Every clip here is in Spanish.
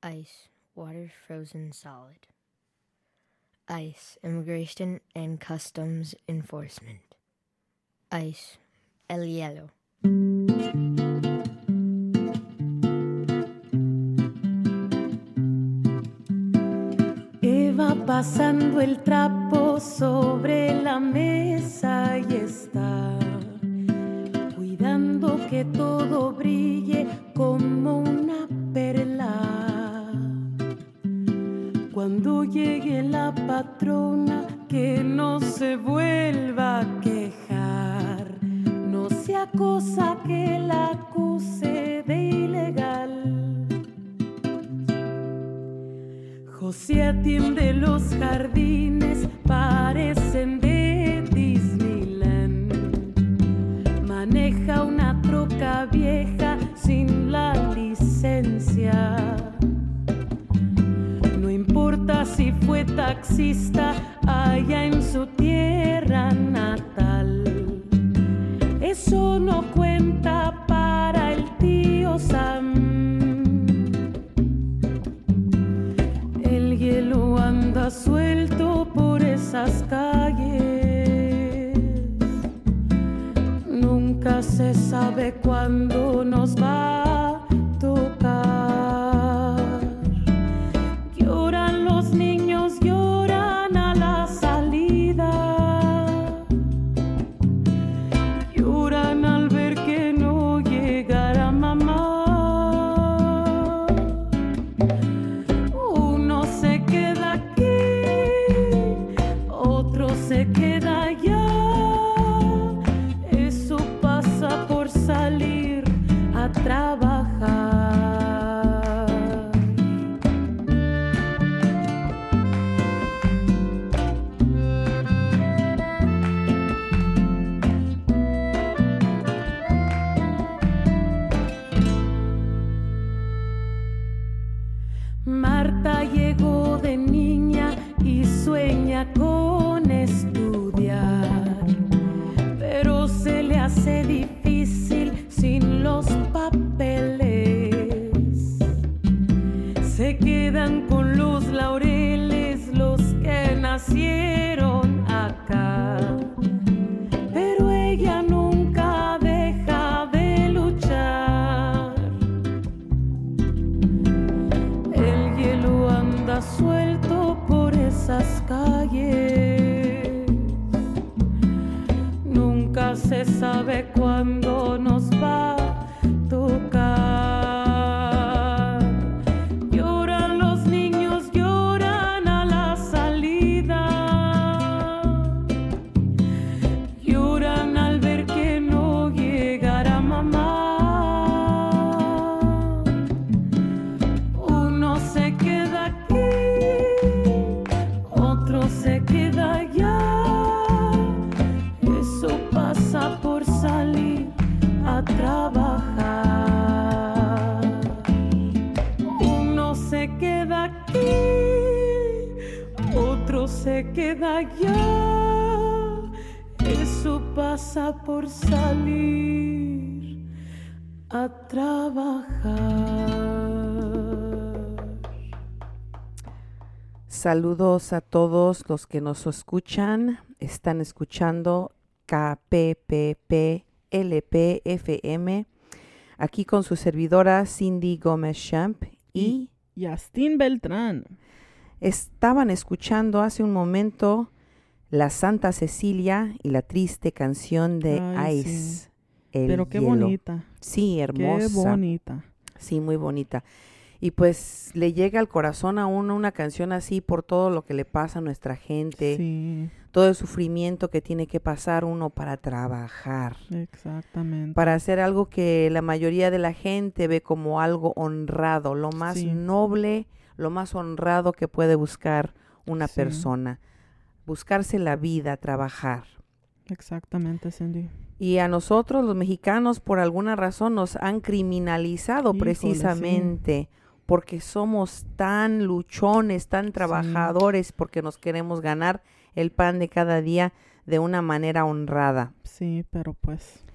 Ice, water frozen solid. ICE, Immigration and Customs Enforcement. ICE, el hielo. Eva pasando el trapo sobre la mesa y está cuidando que todo brille como una perla. Cuando llegue la patrona, que no se vuelva a quejar, no sea cosa que la acuse de ilegal. José atiende los jardines, parecen de Disneyland. Maneja una troca vieja sin la licencia. No importa si fue taxista allá en su tierra natal. Eso no cuenta para el tío Sam. El hielo anda suelto por esas calles. Nunca se sabe cuándo nos va a tocar. Lloran los niños, lloran a la salida. Lloran al ver que no llegará mamá. Uno se queda aquí, otro se queda allá. Eso pasa por salir a trabajar. Marta llegó de niña y sueña con estudiar, pero se le hace difícil sin los papeles. Se quedan con los laureles los que nacieron acá, pero ella nunca deja de luchar. El hielo anda suelto por esas calles. Nunca se sabe cuándo nos va a tocar. Lloran los niños, lloran a la salida. Lloran al ver que no llegará mamá. Uno se queda aquí, otro se queda allá. Eso pasa por salir a trabajar. Uno se queda aquí, otro se queda allá. Eso pasa por salir a trabajar. Saludos a todos los que nos escuchan. Están escuchando KPPP LP FM. Aquí con su servidora Cindy Gómez Champ y Yastín Beltrán. estaban escuchando hace un momento la Santa Cecilia y la triste canción de Ay, Ice. sí. El Pero qué hielo. bonita. Sí, hermosa. Qué bonita. Sí, muy bonita. Y pues le llega al corazón a uno una canción así por todo lo que le pasa a nuestra gente, Sí, todo el sufrimiento que tiene que pasar uno para trabajar, exactamente. para hacer algo que la mayoría de la gente ve como algo honrado, lo más Sí. noble, lo más honrado que puede buscar una Sí. persona, buscarse la vida, trabajar. Exactamente, Cindy. Y a nosotros, los mexicanos, por alguna razón nos han criminalizado Híjole, precisamente porque somos tan luchones, tan trabajadores, porque nos queremos ganar el pan de cada día de una manera honrada. Sí, pero pues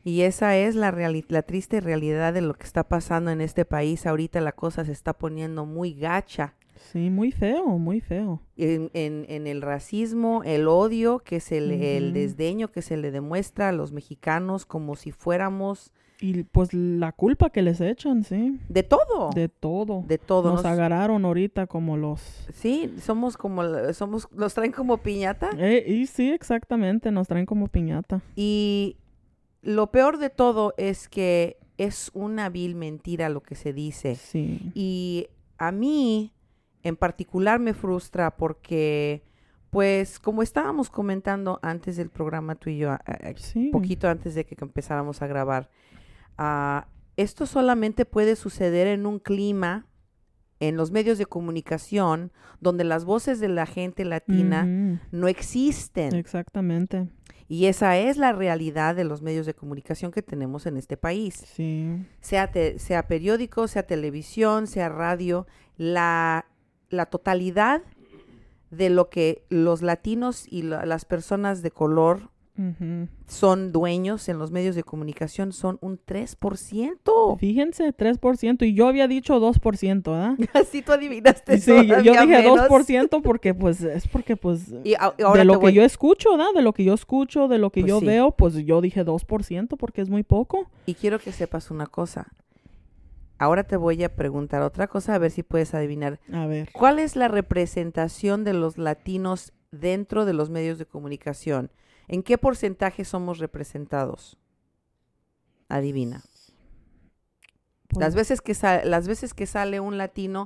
Y esa es la triste realidad de lo que está pasando en este país. Ahorita la cosa se está poniendo muy gacha. Sí, muy feo, muy feo. En el racismo, el odio, el Ujú. desdeño que se le demuestra a los mexicanos como si fuéramos Y pues la culpa que les echan, sí, de todo. de todo. De todo. Nos agarraron ahorita como los... Sí, los traen como piñata. y sí, exactamente, nos traen como piñata. Y lo peor de todo es que es una vil mentira lo que se dice. Sí. Y a mí, en particular, me frustra porque, pues, como estábamos comentando antes del programa tú y yo, Sí. poquito antes de que empezáramos a grabar, esto solamente puede suceder en un clima, en los medios de comunicación, donde las voces de la gente latina Ujú. no existen. Exactamente. Y esa es la realidad de los medios de comunicación que tenemos en este país. Sí. Sea periódico, sea televisión, sea radio, la totalidad de lo que los latinos y las personas de color Ujú. son dueños en los medios de comunicación son un 3%. Fíjense, 3%. Y yo había dicho 2%, ¿verdad? Así tú adivinaste. Sí, yo todavía dije menos. 2% porque pues es porque pues Y ahora de lo te que voy- yo escucho, ¿verdad? De lo que yo escucho, de lo que Pues yo sí. veo, pues yo dije 2% porque es muy poco. Y quiero que sepas una cosa. Ahora te voy a preguntar otra cosa, a ver si puedes adivinar. A ver. ¿Cuál es la representación de los latinos dentro de los medios de comunicación? ¿En qué porcentaje somos representados? Adivina. Pues, Las veces que sale un latino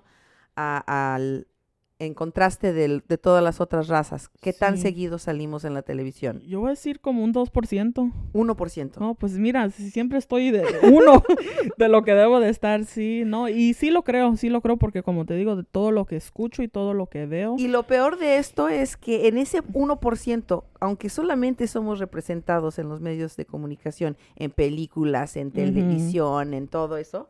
en contraste de todas las otras razas, ¿qué tan Sí. seguido salimos en la televisión? yo voy a decir como un 2%. 1%. No, pues mira, siempre estoy de uno de lo que debo de estar, sí, ¿no? Y sí lo creo porque como te digo, de todo lo que escucho y todo lo que veo. Y lo peor de esto es que en ese 1%, aunque solamente somos representados en los medios de comunicación, en películas, en televisión, en todo eso,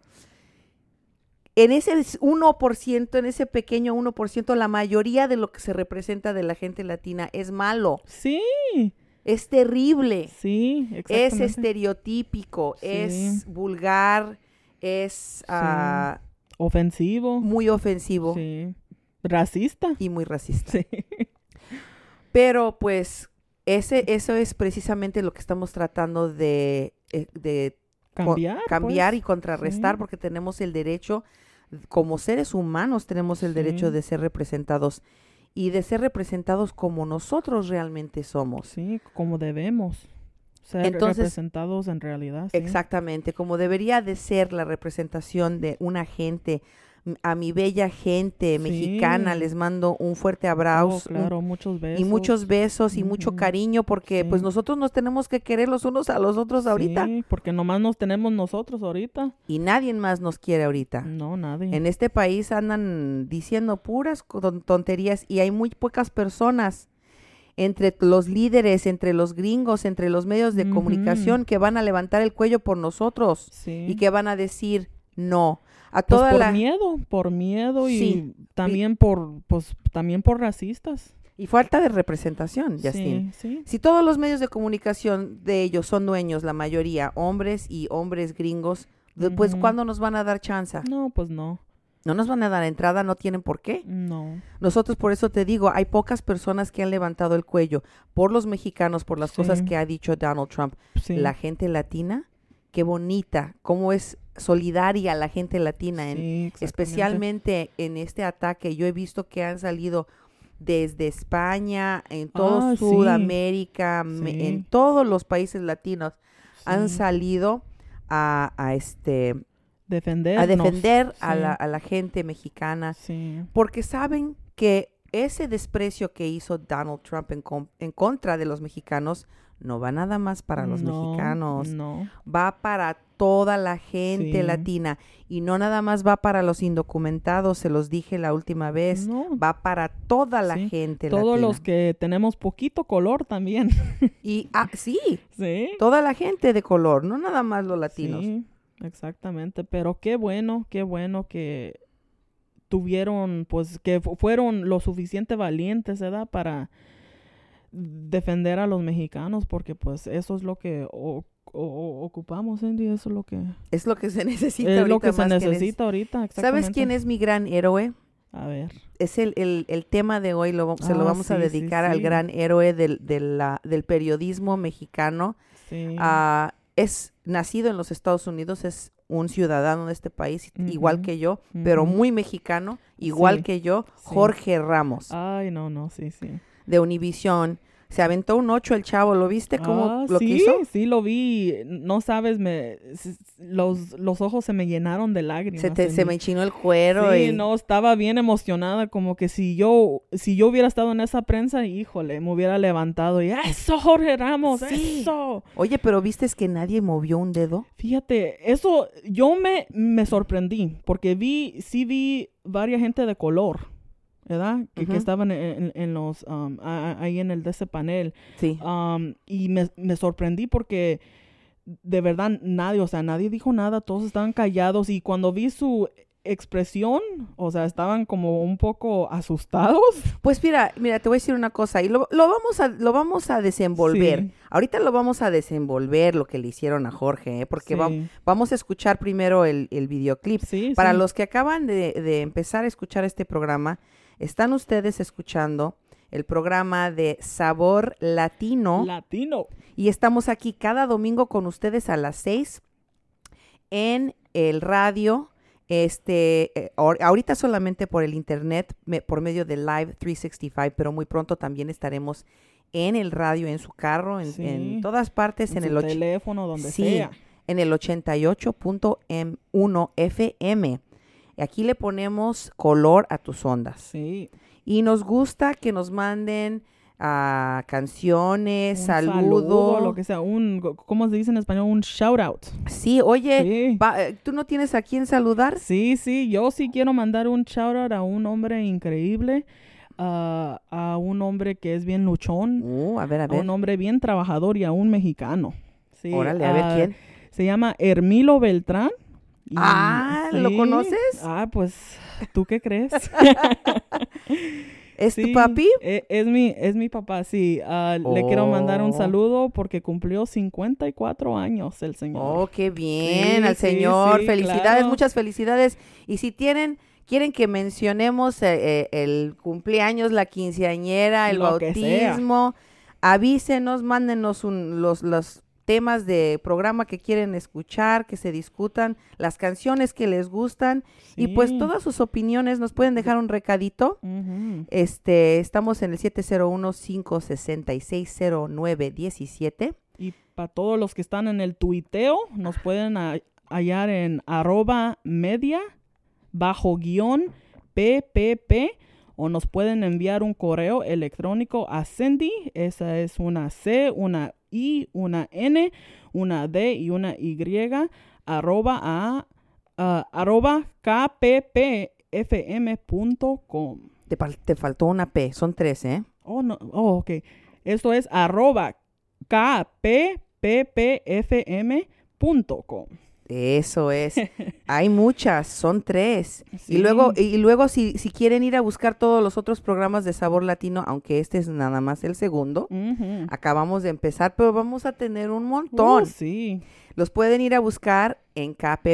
en ese 1%, en ese pequeño 1%, la mayoría de lo que se representa de la gente latina es malo, Sí, es terrible, sí, es exactamente. estereotípico, Sí. es vulgar, es Ofensivo. muy ofensivo Sí. Racista. y muy racista. Sí. Pero pues eso es precisamente lo que estamos tratando de Cambiar, y pues. contrarrestar, Sí. porque tenemos el derecho, como seres humanos, tenemos el Sí. derecho de ser representados y de ser representados como nosotros realmente somos. Sí, como debemos ser Entonces, representados en realidad. Sí. exactamente, como debería de ser la representación de una gente. A mi bella gente Sí. mexicana les mando un fuerte abrazo, Oh, claro, muchos besos. y muchos besos y mucho Ujú. cariño, porque Sí. pues nosotros nos tenemos que querer los unos a los otros ahorita, Sí, porque nomás nos tenemos nosotros ahorita. y nadie más nos quiere ahorita. No, nadie. En este país andan diciendo puras tonterías y hay muy pocas personas entre los líderes, entre los gringos, entre los medios de Ujú. comunicación que van a levantar el cuello por nosotros Sí. y que van a decir no a Pues toda por miedo y Sí. también por racistas. y falta de representación, Justin. Sí, sí. Si todos los medios de comunicación de ellos son dueños, la mayoría hombres y hombres gringos, pues Ujú. ¿cuándo nos van a dar chance? No, pues no. No nos van a dar entrada, no tienen por qué. No. Nosotros, por eso te digo, hay pocas personas que han levantado el cuello por los mexicanos, por las Sí. cosas que ha dicho Donald Trump. Sí. La gente latina, qué bonita, cómo es solidaria la gente latina, Sí, exactamente. especialmente en este ataque. Yo he visto que han salido desde España, en todo Sí. Sudamérica, Sí. en todos los países latinos, han Sí. salido a defender a Sí. la gente mexicana, Sí. porque saben que ese desprecio que hizo Donald Trump en contra de los mexicanos no va nada más para los No, mexicanos, No. va para toda la gente Sí. latina y no nada más va para los indocumentados, se los dije la última vez, No. va para toda la Sí, gente Todos latina. los que tenemos poquito color también. Y sí, Sí. toda la gente de color, no nada más los latinos. Sí, exactamente. Pero qué bueno que tuvieron, pues, que fueron lo suficiente valientes, ¿verdad? Para defender a los mexicanos, porque pues eso es lo que ocupamos, Cindy, eso es lo que... Es lo que se necesita Es ahorita. lo que se más necesita ahorita, exactamente. ¿Sabes quién es mi gran héroe? A ver. Es el tema de hoy, se lo vamos a sí, dedicar sí, al sí. gran héroe del periodismo mexicano. Sí. Es nacido en los Estados Unidos, es un ciudadano de este país, igual Ujú, que yo, pero ujú. muy mexicano, igual Sí, que yo, sí. Jorge Ramos, Ay, no, sí. de Univisión. Se aventó un 8 el chavo, ¿lo viste cómo lo sí, que hizo? sí, lo vi. No sabes, los ojos se me llenaron de lágrimas. Se Cindy. me enchinó el cuero. Sí, y... no, estaba bien emocionada, como que si yo hubiera estado en esa prensa, híjole, me hubiera levantado y ¡eso, Jorge Ramos! Sí. ¡Eso! Oye, pero ¿viste que nadie movió un dedo? Fíjate, eso, yo me sorprendí, porque vi varias gente de color, ¿verdad? Que Ujú. estaban en los, ahí en el de ese panel. Sí. Y me sorprendí porque de verdad nadie dijo nada, todos estaban callados y cuando vi su expresión, o sea, estaban como un poco asustados. Pues mira, te voy a decir una cosa y lo vamos a desenvolver. Sí. Ahorita lo vamos a desenvolver lo que le hicieron a Jorge, ¿eh? Porque Sí. vamos a escuchar primero el videoclip. Sí, Para sí. los que acaban de empezar a escuchar este programa, están ustedes escuchando el programa de Sabor Latino. Latino. Y estamos aquí cada domingo con ustedes a las 6 en el radio. Ahorita solamente por el internet, por medio de Live 365, pero muy pronto también estaremos en el radio, en su carro, Sí. en todas partes, en su el teléfono, donde sí, sea. en el 88.1 FM. Aquí le ponemos color a tus ondas. Sí. Y nos gusta que nos manden canciones, Un saludo. lo que sea, ¿cómo se dice en español? Un shout out. Sí, oye, Sí. ¿tú no tienes a quién saludar? Sí, yo sí quiero mandar un shout out a un hombre increíble, a un hombre que es bien luchón, A ver, a a ver. un hombre bien trabajador y a un mexicano. Sí, Órale, a ver quién. Se llama Hermilo Beltrán. y- ¿Lo sí. conoces? Pues, ¿tú qué crees? ¿Es Sí, tu papi? Es mi papá, sí. Le quiero mandar un Oh. saludo porque cumplió 54 años el señor. Oh, qué bien, Sí, al sí, señor. sí, Felicidades, claro. muchas felicidades. Y si quieren que mencionemos el cumpleaños, la quinceañera, el Lo que sea. bautismo, avísenos, mándenos los temas de programa que quieren escuchar, que se discutan, las canciones que les gustan y pues Sí. todas sus opiniones nos pueden dejar un recadito. Ujú. Estamos en el 701-566-0917. Y para todos los que están en el tuiteo, nos pueden hallar en @media_PPP o nos pueden enviar un correo electrónico a Cindy. Esa es una C, una I, una N, una D y una Y @kppfm.com. Te faltó una P, son 3, ¿eh? Oh, no. Oh, ok. Esto es @kppfm.com. Eso es. Hay muchas, son 3. Sí. Y luego si quieren ir a buscar todos los otros programas de Sabor Latino, aunque este es nada más el segundo, Ujú. acabamos de empezar, pero vamos a tener un montón. Sí. Los pueden ir a buscar en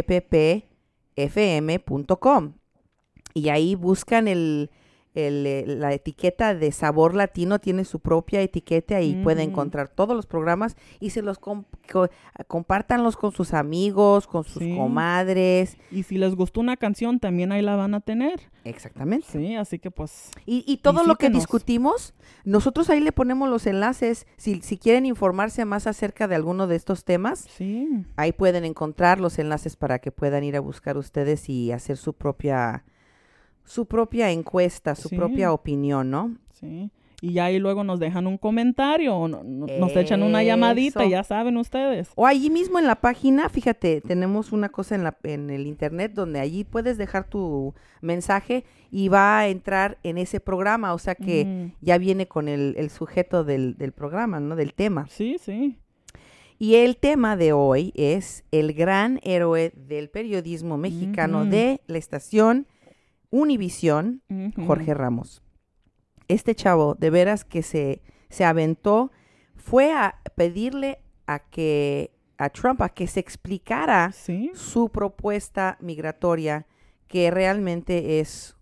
kppfm.com y ahí buscan la etiqueta de Sabor Latino, tiene su propia etiqueta y pueden Ujú. encontrar todos los programas y se los compártanlos con sus amigos, con sus Sí. comadres. Y si les gustó una canción, también ahí la van a tener. Exactamente. Sí, así que pues... Y todo lo que Visítenos. discutimos, nosotros ahí le ponemos los enlaces. Si quieren informarse más acerca de alguno de estos temas, Sí. ahí pueden encontrar los enlaces para que puedan ir a buscar ustedes y hacer su propia encuesta, su Sí. propia opinión, ¿no? Sí. Y ya ahí luego nos dejan un comentario o nos echan una llamadita, Eso. ya saben ustedes. O allí mismo en la página, fíjate, tenemos una cosa en el internet donde allí puedes dejar tu mensaje y va a entrar en ese programa, o sea que Ujú. ya viene con el sujeto del programa, ¿no? Del tema. Sí, sí. Y el tema de hoy es el gran héroe del periodismo mexicano Ujú. de la estación Univisión, Ujú. Jorge Ramos. Este chavo, de veras que se aventó, fue a pedirle a que a Trump a que se explicara Sí. su propuesta migratoria, que realmente es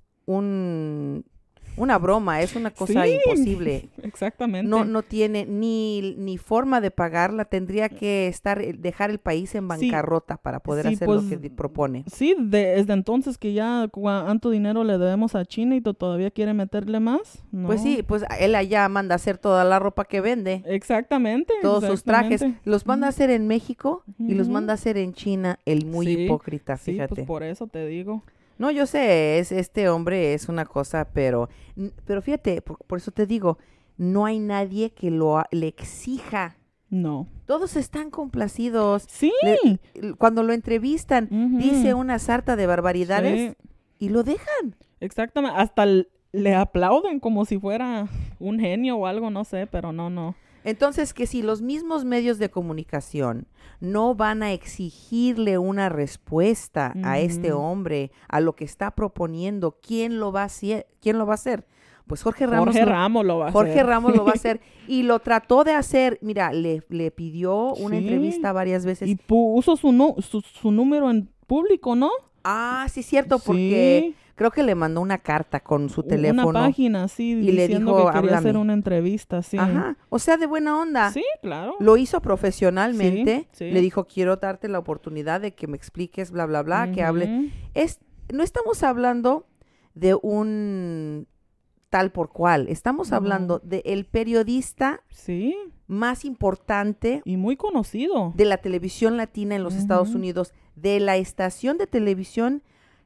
una broma, es una cosa Sí, imposible. Exactamente. No tiene ni forma de pagarla, tendría que dejar el país en bancarrota para poder Sí, hacer pues, lo que propone. Sí, desde entonces que ya cuánto dinero le debemos a China y todavía quiere meterle más. No. Pues sí, pues él allá manda a hacer toda la ropa que vende, Exactamente. todos sus trajes, exactamente. los manda a hacer en México y los Ujú. manda a hacer en China, el muy Sí, hipócrita, Sí, fíjate. pues por eso te digo. No, yo sé, este hombre es una cosa, pero fíjate, por eso te digo, no hay nadie que le exija. No. Todos están complacidos. Sí. Cuando lo entrevistan, Ujú. dice una sarta de barbaridades Sí, y lo dejan. exactamente. Hasta le aplauden como si fuera un genio o algo, no sé, pero no. Entonces, que si los mismos medios de comunicación no van a exigirle una respuesta a este Ujú. hombre, a lo que está proponiendo, ¿quién lo va a hacer? Pues Jorge Ramos. Jorge Ramos lo va a Jorge hacer. Ramos lo va a hacer y lo trató de hacer. Mira, le pidió una Sí. entrevista varias veces. Y puso su número en público, ¿no? Ah, sí, cierto, porque Sí. creo que le mandó una carta con su teléfono. Una página, sí, y le diciendo dijo, que quería hacer "Háblame". una entrevista, sí. Ajá, o sea, de buena onda. Sí, claro. Lo hizo profesionalmente. Sí, sí. Le dijo, quiero darte la oportunidad de que me expliques, bla, bla, bla, que hable. Ujú. No estamos hablando de un tal por cual. Estamos No. hablando de el periodista Sí, más importante y muy conocido. de la televisión latina en los Estados Ujú. Unidos, de la estación de televisión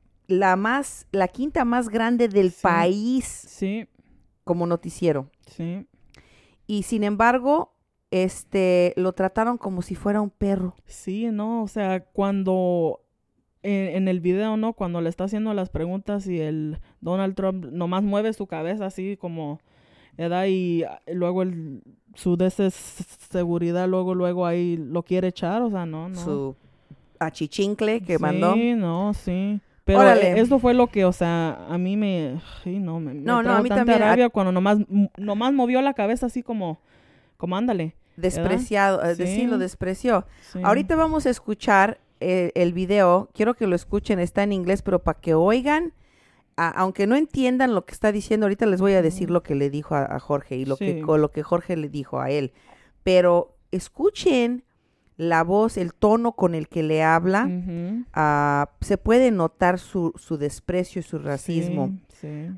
la quinta más grande del Sí. país Sí, como noticiero. sí. Y sin embargo, lo trataron como si fuera un perro. Sí, no, o sea, cuando en el video, ¿no? Cuando le está haciendo las preguntas y el Donald Trump nomás mueve su cabeza así como, ¿verdad? Y luego su seguridad, luego ahí lo quiere echar, o sea, no. Su achichincle que Sí, mandó. no, sí. Pero Órale. eso fue lo que, o sea, a mí me No, trajo a mí tanta también, rabia cuando nomás movió la cabeza así como ándale. Despreciado, Sí. sí, lo despreció. Sí. Ahorita vamos a escuchar el video. Quiero que lo escuchen, está en inglés, pero para que oigan, aunque no entiendan lo que está diciendo, ahorita les voy a decir lo que le dijo a Jorge y lo Sí. que Jorge le dijo a él. Pero escuchen la voz, el tono con el que le habla. Ujú. Se puede notar su desprecio y su racismo. Sí, sí.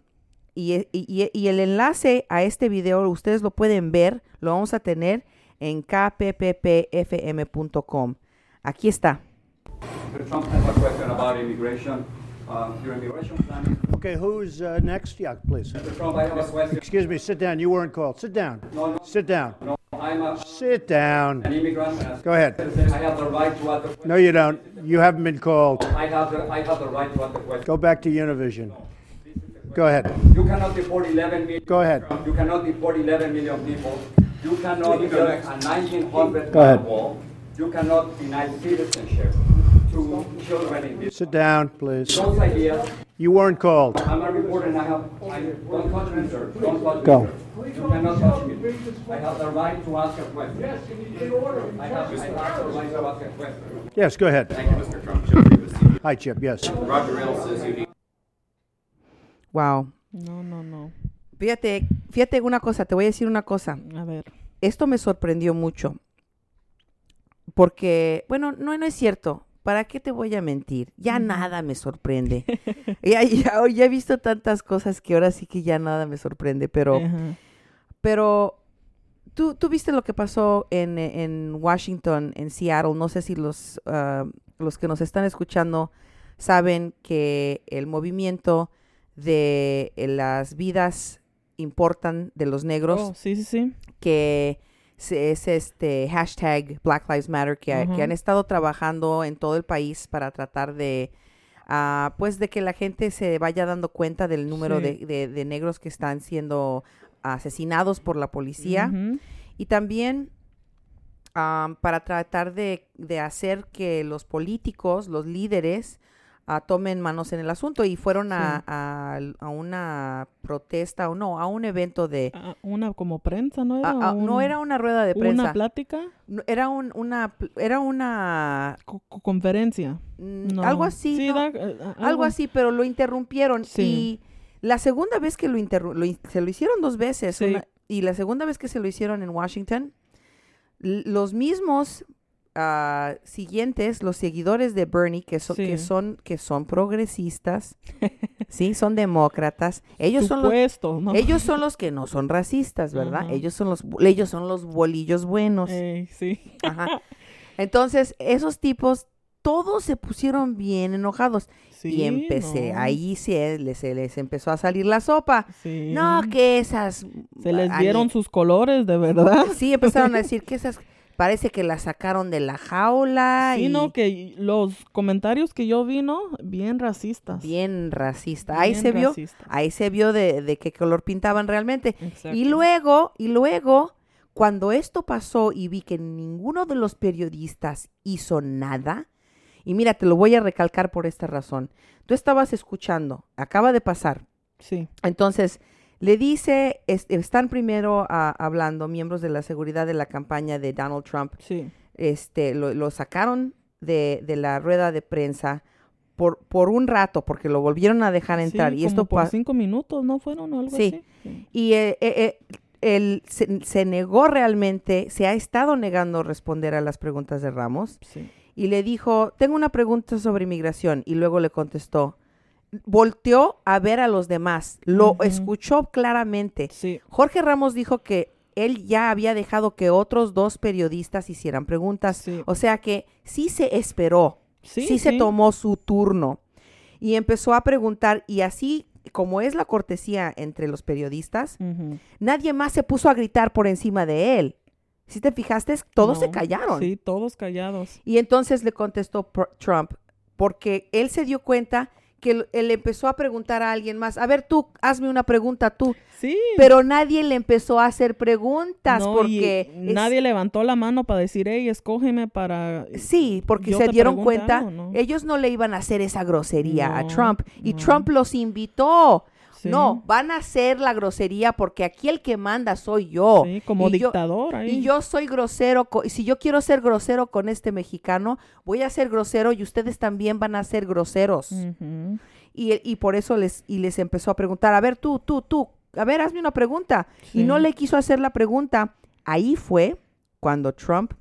Y el enlace a este video, ustedes lo pueden ver, lo vamos a tener en kpppfm.com. Aquí está. Mr. Trump has a question about immigration. Your immigration plan. Okay, who's next? Yeah, please. Mr. Trump, I have a question. Excuse me, sit down. You weren't called. Sit down. No, Sit down. no. I'm Sit down. an immigrant. And Go ahead. I have the right to ask the question. No, you don't. You haven't been called. I have the right to ask the question. Go back to Univision. Go ahead. You cannot deport 11 million. Go ahead. You cannot deport 11 million people. You cannot build a 1900 Go ahead. wall. You cannot deny citizenship to children in this. Sit down, please. Those ideas. You weren't called. I'm a reporter and don't touch me, sir. Don't touch Go. me, sir. You cannot touch me. I have the right to ask a question. Yes, in order. I have the right to ask a question. Yes, go ahead. Thank you, Mr. Trump. Chip Davis. Hi, Chip. Yes. Roger Ailes says you need Wow. No. Fíjate una cosa, te voy a decir una cosa. A ver. Esto me sorprendió mucho. Porque, bueno, no es cierto. ¿Para qué te voy a mentir? Ya nada me sorprende. ya he visto tantas cosas que ahora sí que ya nada me sorprende. Pero tú viste lo que pasó en Washington, en Seattle. No sé si los que nos están escuchando saben que el movimiento de las vidas importan de los negros, Oh, sí. que es hashtag Black Lives Matter, que han estado trabajando en todo el país para tratar de pues de que la gente se vaya dando cuenta del número Sí. de negros que están siendo asesinados por la policía. Ujú. Y también para tratar de hacer que los políticos, los líderes, tomen manos en el asunto y fueron a una protesta o no, a un evento de... Una como prensa, ¿no era? no era una rueda de prensa. ¿Una plática? No, era una Conferencia. No. algo así, Sí, ¿no? Algo así, pero lo interrumpieron. Sí. Y la segunda vez que se lo hicieron 2 veces. Sí. Y la segunda vez que se lo hicieron en Washington, los mismos siguientes, los seguidores de Bernie, que son progresistas, sí, son demócratas. Ellos son los que no son racistas, ¿verdad? Ajá. Ellos son los bolillos buenos. Sí. Ajá. Entonces, esos tipos todos se pusieron bien enojados. Sí, Y no. ahí se les empezó a salir la sopa. Sí. No, que esas... Se les vieron sus colores, de verdad. Sí, empezaron a decir que esas... Parece que las sacaron de la jaula. Sí, y no, que los comentarios que yo vi, ¿no? Bien racistas. Bien racista. Bien racista. Ahí se vio de qué color pintaban realmente. Exacto. Y luego, cuando esto pasó y vi que ninguno de los periodistas hizo nada, y mira, te lo voy a recalcar por esta razón. Tú estabas escuchando, acaba de pasar. Sí. Entonces, le dice, están primero hablando miembros de la seguridad de la campaña de Donald Trump. Sí. Lo sacaron de la rueda de prensa por un rato, porque lo volvieron a dejar entrar. Sí, Y como esto por 5 minutos, ¿no fueron? O algo Sí. así. Y él se negó realmente, se ha estado negando responder a las preguntas de Ramos. Sí. Y le dijo, tengo una pregunta sobre inmigración. Y luego le contestó, volteó a ver a los demás, lo escuchó claramente. Sí. Jorge Ramos dijo que él ya había dejado que otros 2 periodistas hicieran preguntas. Sí. O sea que sí se esperó, Sí, se tomó su turno. Y empezó a preguntar, y así como es la cortesía entre los periodistas, Ujú. nadie más se puso a gritar por encima de él. Si te fijaste, todos No. se callaron. Sí, todos callados. Y entonces le contestó Trump, porque él se dio cuenta que él empezó a preguntar a alguien más, a ver tú, hazme una pregunta tú, Sí. pero nadie le empezó a hacer preguntas No, porque... y nadie levantó la mano para decir, hey, escógeme para... Sí, porque yo se te dieron pregunte cuenta, algo, ¿no? ellos no le iban a hacer esa grosería a No, Trump, y no. Trump los invitó. Sí. No, van a hacer la grosería porque aquí el que manda soy yo. Sí, como Y yo- dictador ahí. Y yo soy grosero, y si yo quiero ser grosero con este mexicano, voy a ser grosero y ustedes también van a ser groseros. Ujú. Y por eso les empezó a preguntar, a ver tú, a ver, hazme una pregunta. Sí. Y no le quiso hacer la pregunta. Ahí fue cuando Trump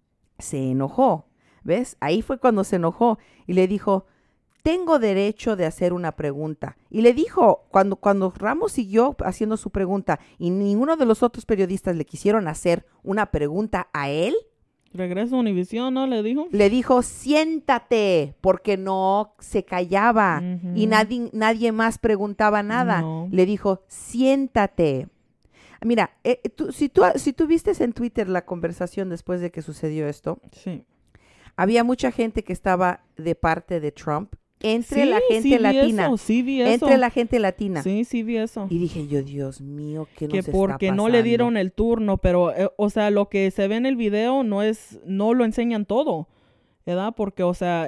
se enojó, ¿ves? Ahí fue cuando se enojó y le dijo, tengo derecho de hacer una pregunta. Y le dijo, cuando Ramos siguió haciendo su pregunta y ninguno de los otros periodistas le quisieron hacer una pregunta a él, Regreso a Univisión, ¿no? Le dijo. le dijo, siéntate, porque no se callaba Ujú. y nadie más preguntaba nada. No. Le dijo, siéntate. Mira, si tú vistes en Twitter la conversación después de que sucedió esto, Sí. había mucha gente que estaba de parte de Trump, entre Sí, la gente sí vi latina. eso, sí vi eso. Entre la gente latina. Sí vi eso. Y dije yo, Dios mío, ¿qué nos Que está porque no le pasando? dieron el turno, pero, o sea, lo que se ve en el video no lo enseñan todo, ¿verdad? Porque, o sea,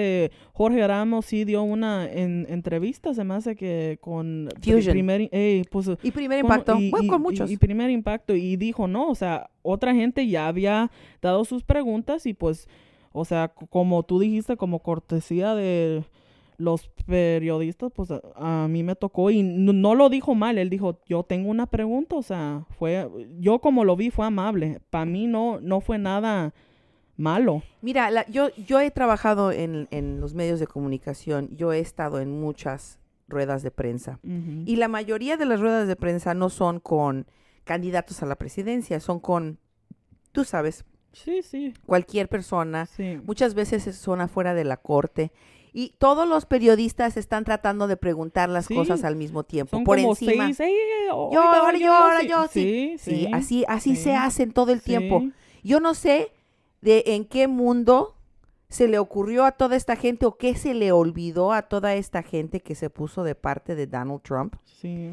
Jorge Ramos sí dio una entrevista, se me hace que con... Fusion. Pues, Y primer impacto, bueno, con muchos. Y primer impacto, y dijo, no, o sea, otra gente ya había dado sus preguntas y pues, o sea, como tú dijiste, como cortesía de los periodistas, pues a mí me tocó y no lo dijo mal, él dijo, yo tengo una pregunta, o sea, yo como lo vi fue amable, para mí no fue nada malo. Mira, yo he trabajado en los medios de comunicación, yo he estado en muchas ruedas de prensa Ujú. y la mayoría de las ruedas de prensa no son con candidatos a la presidencia, son con, tú sabes, Sí, cualquier persona, sí. muchas veces son afuera de la corte y todos los periodistas están tratando de preguntar las Sí. cosas al mismo tiempo, Son por como encima. 6, Yo, sí. Sí, así se hacen todo el tiempo. Yo no sé en qué mundo se le ocurrió a toda esta gente o qué se le olvidó a toda esta gente que se puso de parte de Donald Trump, Sí.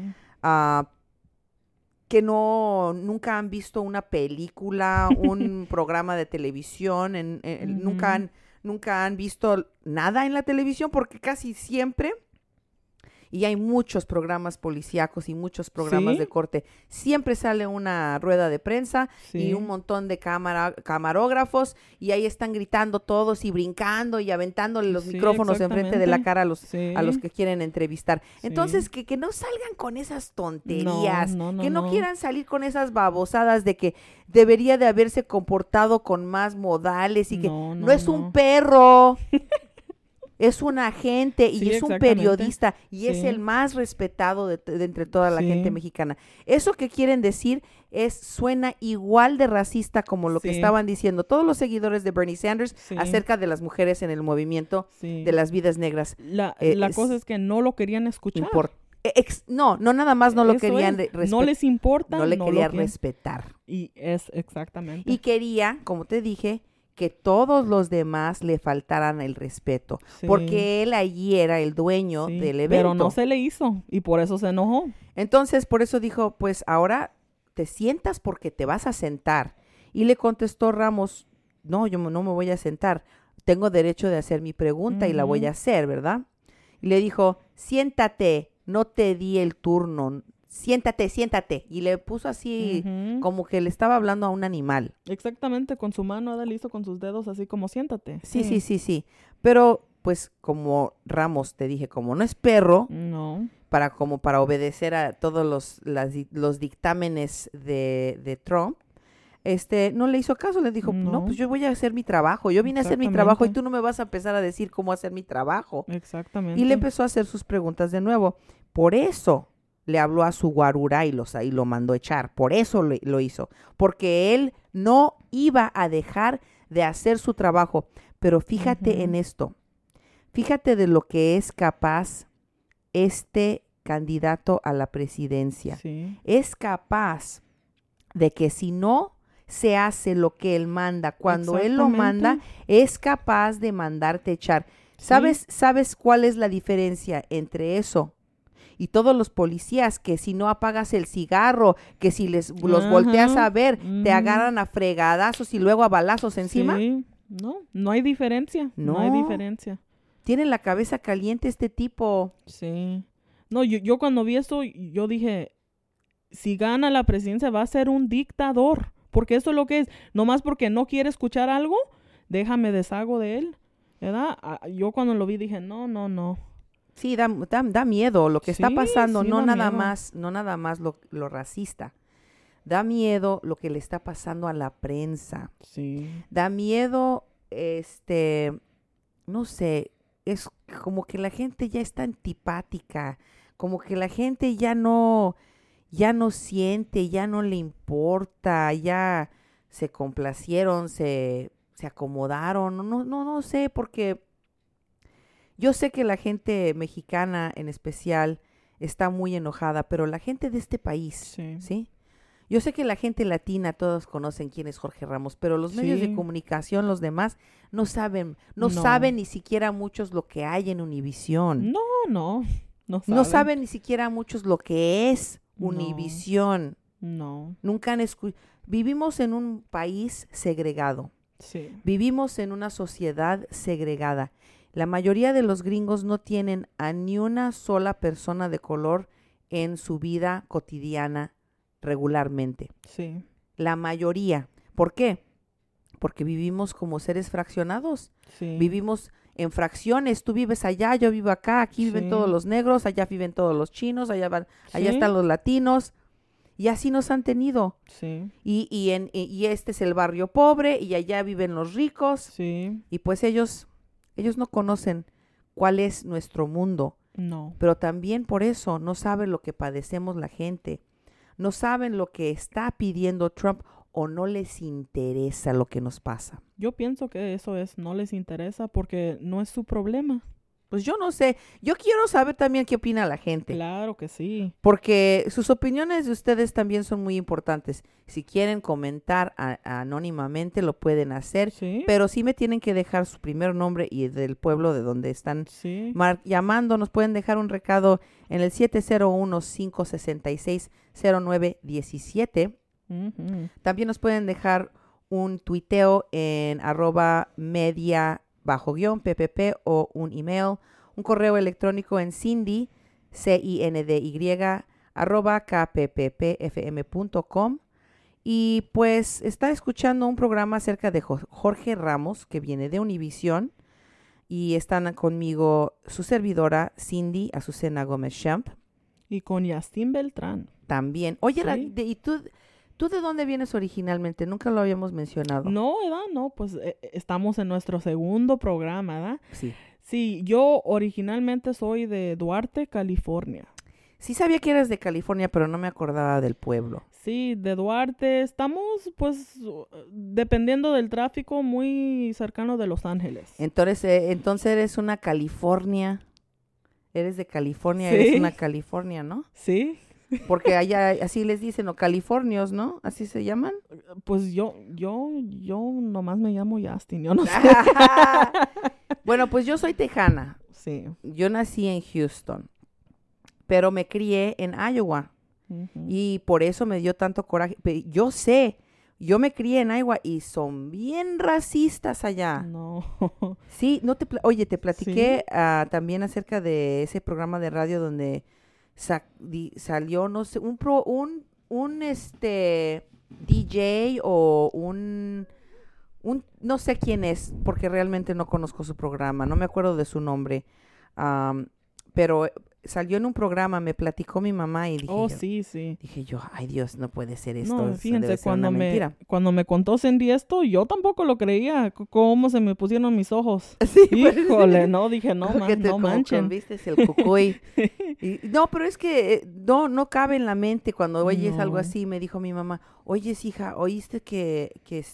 que nunca han visto una película, un programa de televisión, Ujú. nunca nunca han visto nada en la televisión porque casi siempre, y hay muchos programas policíacos y muchos programas Sí. de corte, siempre sale una rueda de prensa Sí. y un montón de camarógrafos y ahí están gritando todos y brincando y aventándole los Sí, micrófonos enfrente de la exactamente. cara a Sí. los que quieren entrevistar. Sí. Entonces, que no salgan con esas tonterías, No, que no no. quieran salir con esas babosadas de que debería de haberse comportado con más modales y que No, no no, es no. un perro. Es un agente y Sí, es un exactamente. periodista y es Sí. el más respetado de entre toda la Sí. gente mexicana. Eso que quieren decir suena igual de racista como lo que Sí. estaban diciendo todos los seguidores de Bernie Sanders Sí. acerca de las mujeres en el movimiento Sí. de las vidas negras. La es- cosa es que no lo querían escuchar. No nada más no lo Eso querían es. No les importa. no le lo quería quieren. respetar. Y es exactamente. Y quería, como te dije, que todos los demás le faltaran el respeto, Sí. porque él allí era el dueño Sí, del evento. Pero no se le hizo y por eso se enojó. Entonces, por eso dijo, pues ahora te sientas porque te vas a sentar. Y le contestó Ramos, no, yo no me voy a sentar, tengo derecho de hacer mi pregunta y la voy a hacer, ¿verdad? Y le dijo, siéntate, no te di el turno, siéntate. Y le puso así Ujú. como que le estaba hablando a un animal. Exactamente, con su mano, Ada le hizo con sus dedos así como siéntate. Sí. Pero, pues, como Ramos, te dije, como no es perro, No. para obedecer a todos los dictámenes de Trump, no le hizo caso, le dijo, no, No. pues yo voy a hacer mi trabajo, yo vine a hacer mi trabajo y Exactamente. tú no me vas a empezar a decir cómo hacer mi trabajo. Exactamente. Y le empezó a hacer sus preguntas de nuevo. Por eso le habló a su guarura y lo mandó echar. Por eso lo hizo. Porque él no iba a dejar de hacer su trabajo. Pero fíjate Ujú. en esto. Fíjate de lo que es capaz este candidato a la presidencia. Sí. Es capaz de que si no se hace lo que él manda, cuando él lo manda, Exactamente. es capaz de mandarte echar. Sí. ¿Sabes cuál es la diferencia entre eso y todos los policías que si no apagas el cigarro, que si los Ajá. volteas a ver, te Ujú. agarran a fregadazos y luego a balazos encima? Sí. No hay diferencia. No hay No. diferencia. Tiene la cabeza caliente este tipo. Sí. No, yo cuando vi esto, yo dije, si gana la presidencia va a ser un dictador. Porque eso es lo que es. Nomás porque no quiere escuchar algo, déjame deshago de él. ¿Verdad? Yo cuando lo vi dije, no. Sí, da miedo lo que está Sí, pasando, sí, no da nada miedo. más lo racista. Da miedo lo que le está pasando a la prensa. Sí. Da miedo, no sé, es como que la gente ya está antipática, como que la gente ya no siente, ya no le importa, ya se complacieron, se acomodaron, no sé, porque yo sé que la gente mexicana en especial está muy enojada, pero la gente de este país, Sí. ¿sí? Yo sé que la gente latina, todos conocen quién es Jorge Ramos, pero los medios de Sí. comunicación, los demás, no saben No. ni siquiera muchos lo que hay en Univisión. No No saben ni siquiera muchos lo que es No. Univisión. No. Nunca han escuchado. Vivimos en un país segregado. Sí. Vivimos en una sociedad segregada. La mayoría de los gringos no tienen a ni una sola persona de color en su vida cotidiana regularmente. Sí. La mayoría. ¿Por qué? Porque vivimos como seres fraccionados. Sí. Vivimos en fracciones. Tú vives allá, yo vivo acá, aquí viven Sí. todos los negros, allá viven todos los chinos, allá Sí. están los latinos. Y así nos han tenido. Sí. Y este es el barrio pobre y allá viven los ricos. Sí. Y pues ellos no conocen cuál es nuestro mundo. No. Pero también por eso no saben lo que padecemos la gente. No saben lo que está pidiendo Trump o no les interesa lo que nos pasa. Yo pienso que eso no les interesa porque no es su problema. Pues yo no sé. Yo quiero saber también qué opina la gente. Claro que sí. Porque sus opiniones de ustedes también son muy importantes. Si quieren comentar anónimamente, lo pueden hacer. Sí. Pero sí me tienen que dejar su primer nombre y del pueblo de donde están Sí. llamando. Nos pueden dejar un recado en el 701-566-0917. Ujú. También nos pueden dejar un tuiteo en @media _ppp o un email, un correo electrónico en Cindy, CINDY, @kpppfm.com. Y pues está escuchando un programa acerca de Jorge Ramos, que viene de Univisión. Y están conmigo su servidora, Cindy Azucena Gómez Champ. Y con Yastín Beltrán. También. Oye, Sí. ¿y tú de dónde vienes originalmente? Nunca lo habíamos mencionado. No, ¿verdad? No, pues estamos en nuestro segundo programa, ¿verdad? Sí. Sí, yo originalmente soy de Duarte, California. Sí sabía que eras de California, pero no me acordaba del pueblo. Sí, de Duarte. Estamos, pues, dependiendo del tráfico, muy cercano de Los Ángeles. Entonces eres una California. Eres de California, Sí. eres una California, ¿no? Sí, Porque allá así les dicen, o californios, ¿no? Así se llaman. pues yo nomás me llamo Yastín, yo no sé. Bueno, pues yo soy tejana. Sí. Yo nací en Houston, pero me crié en Iowa. Ujú. Y por eso me dio tanto coraje. Yo sé, yo me crié en Iowa y son bien racistas allá. No. Sí, oye, te platiqué también acerca de ese programa de radio donde salió, no sé, un DJ o un no sé quién es, porque realmente no conozco su programa, no me acuerdo de su nombre, pero salió en un programa, me platicó mi mamá y dije, Oh, yo, sí. dije yo, ay Dios, no puede ser esto, No, debe fíjense, ser una mentira. cuando me contó Cindy esto, yo tampoco lo creía. Cómo se me pusieron mis ojos. Sí, Híjole, no, dije, no, que no manchen. viste el cucuy. No, pero es que no cabe en la mente cuando oyes algo No. así. Me dijo mi mamá, oyes hija, oíste que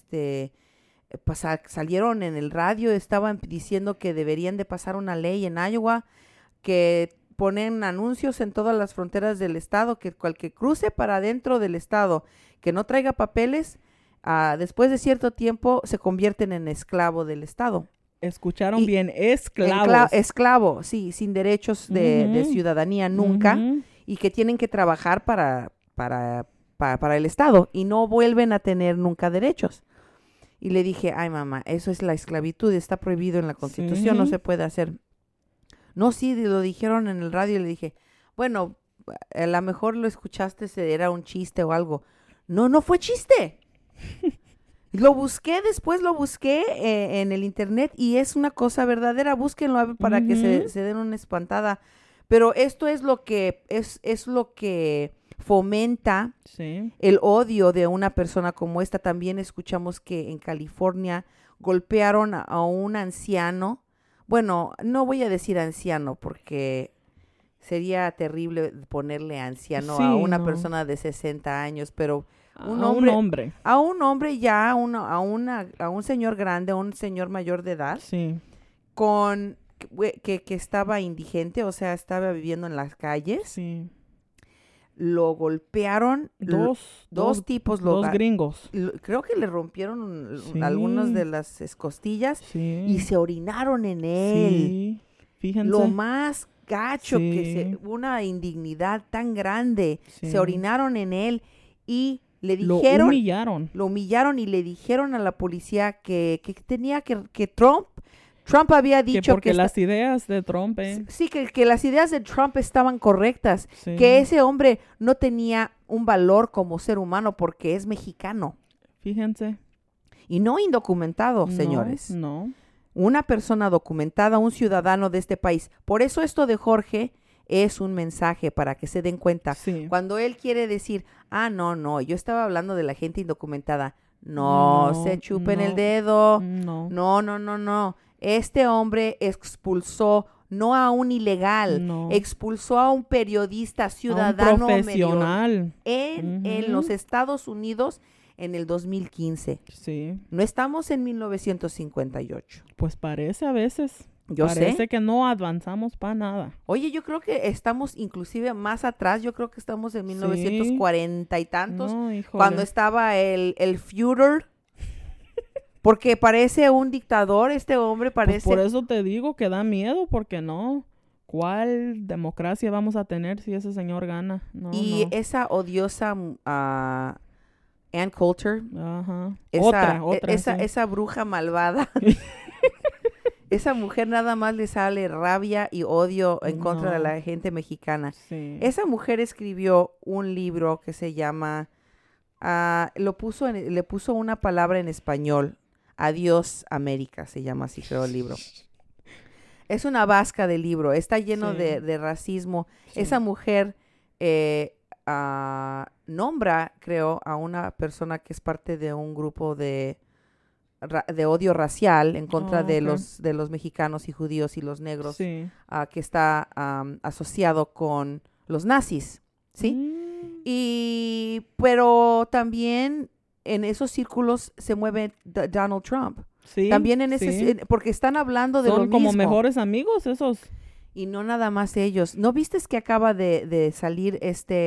salieron en el radio, estaban diciendo que deberían de pasar una ley en Iowa que ponen anuncios en todas las fronteras del estado, que cualquier cruce para adentro del estado, que no traiga papeles, después de cierto tiempo se convierten en esclavo del estado. Escucharon bien, esclavos. Esclavo, sí, sin derechos de Ujú. ciudadanía nunca, Ujú. y que tienen que trabajar para el estado y no vuelven a tener nunca derechos. Y le dije, ay mamá, eso es la esclavitud, está prohibido en la Constitución, no Sí. se puede hacer. No, sí, lo dijeron en el radio y le dije, bueno, a lo mejor lo escuchaste, era un chiste o algo. No fue chiste. Después lo busqué en el internet y es una cosa verdadera. Búsquenlo a ver, para que se den una espantada. Pero esto es lo que es lo que fomenta Sí. el odio de una persona como esta. También escuchamos que en California golpearon a un anciano. Bueno, no voy a decir anciano porque sería terrible ponerle anciano Sí, a una no. persona de 60 años, pero un A hombre, un hombre. a un hombre ya, a un señor grande, a un señor mayor de edad, Sí. que estaba indigente, o sea, estaba viviendo en las calles, Sí. lo golpearon, dos tipos, dos gringos. creo que le rompieron Sí. algunas de las costillas Sí. y se orinaron en él. Sí. Fíjense. Lo más gacho, Sí. una indignidad tan grande, Sí. se orinaron en él y le Lo dijeron, humillaron. lo humillaron y le dijeron a la policía que tenía que Trump había Que dicho porque que las ideas de Trump, sí, que las ideas de Trump estaban correctas, Sí. que ese hombre no tenía un valor como ser humano porque es mexicano Fíjense. y no indocumentado, No, señores. No. Una persona documentada, un ciudadano de este país. Por eso esto de Jorge es un mensaje para que se den cuenta. Sí. Cuando él quiere decir, no, yo estaba hablando de la gente indocumentada. No, se chupen el no, dedo. No. No. Este hombre expulsó no a un ilegal, No. expulsó a un periodista A un ciudadano profesional. en los Estados Unidos en el 2015. Sí. No estamos en 1958. Pues parece a veces. Yo Parece sé. que no avanzamos para nada. Oye, yo creo que estamos inclusive más atrás. Yo creo que estamos en 1940 y tantos, No, híjole. cuando estaba el Führer. Porque parece un dictador este hombre, Pues parece. por eso te digo que da miedo, porque no. ¿Cuál democracia vamos a tener si ese señor gana? No, y no. esa odiosa Ann Coulter, Ajá. esa, Otra. Sí. esa bruja malvada. Esa mujer nada más le sale rabia y odio en contra de No. la gente mexicana. Sí. Esa mujer escribió un libro que se llama, le puso una palabra en español, Adiós América, se llama así creo el libro. Es una vasca de libro, está lleno Sí. de racismo. Sí. Esa mujer nombra, creo, a una persona que es parte de un grupo de odio racial en contra de ok. los mexicanos y judíos y los negros, Sí. que está asociado con los nazis, ¿sí? Pero también en esos círculos se mueve Donald Trump. Sí, También en ese, sí. porque están hablando de lo Son como mismo. mejores amigos esos. Y no nada más ellos. ¿No vistes que acaba de salir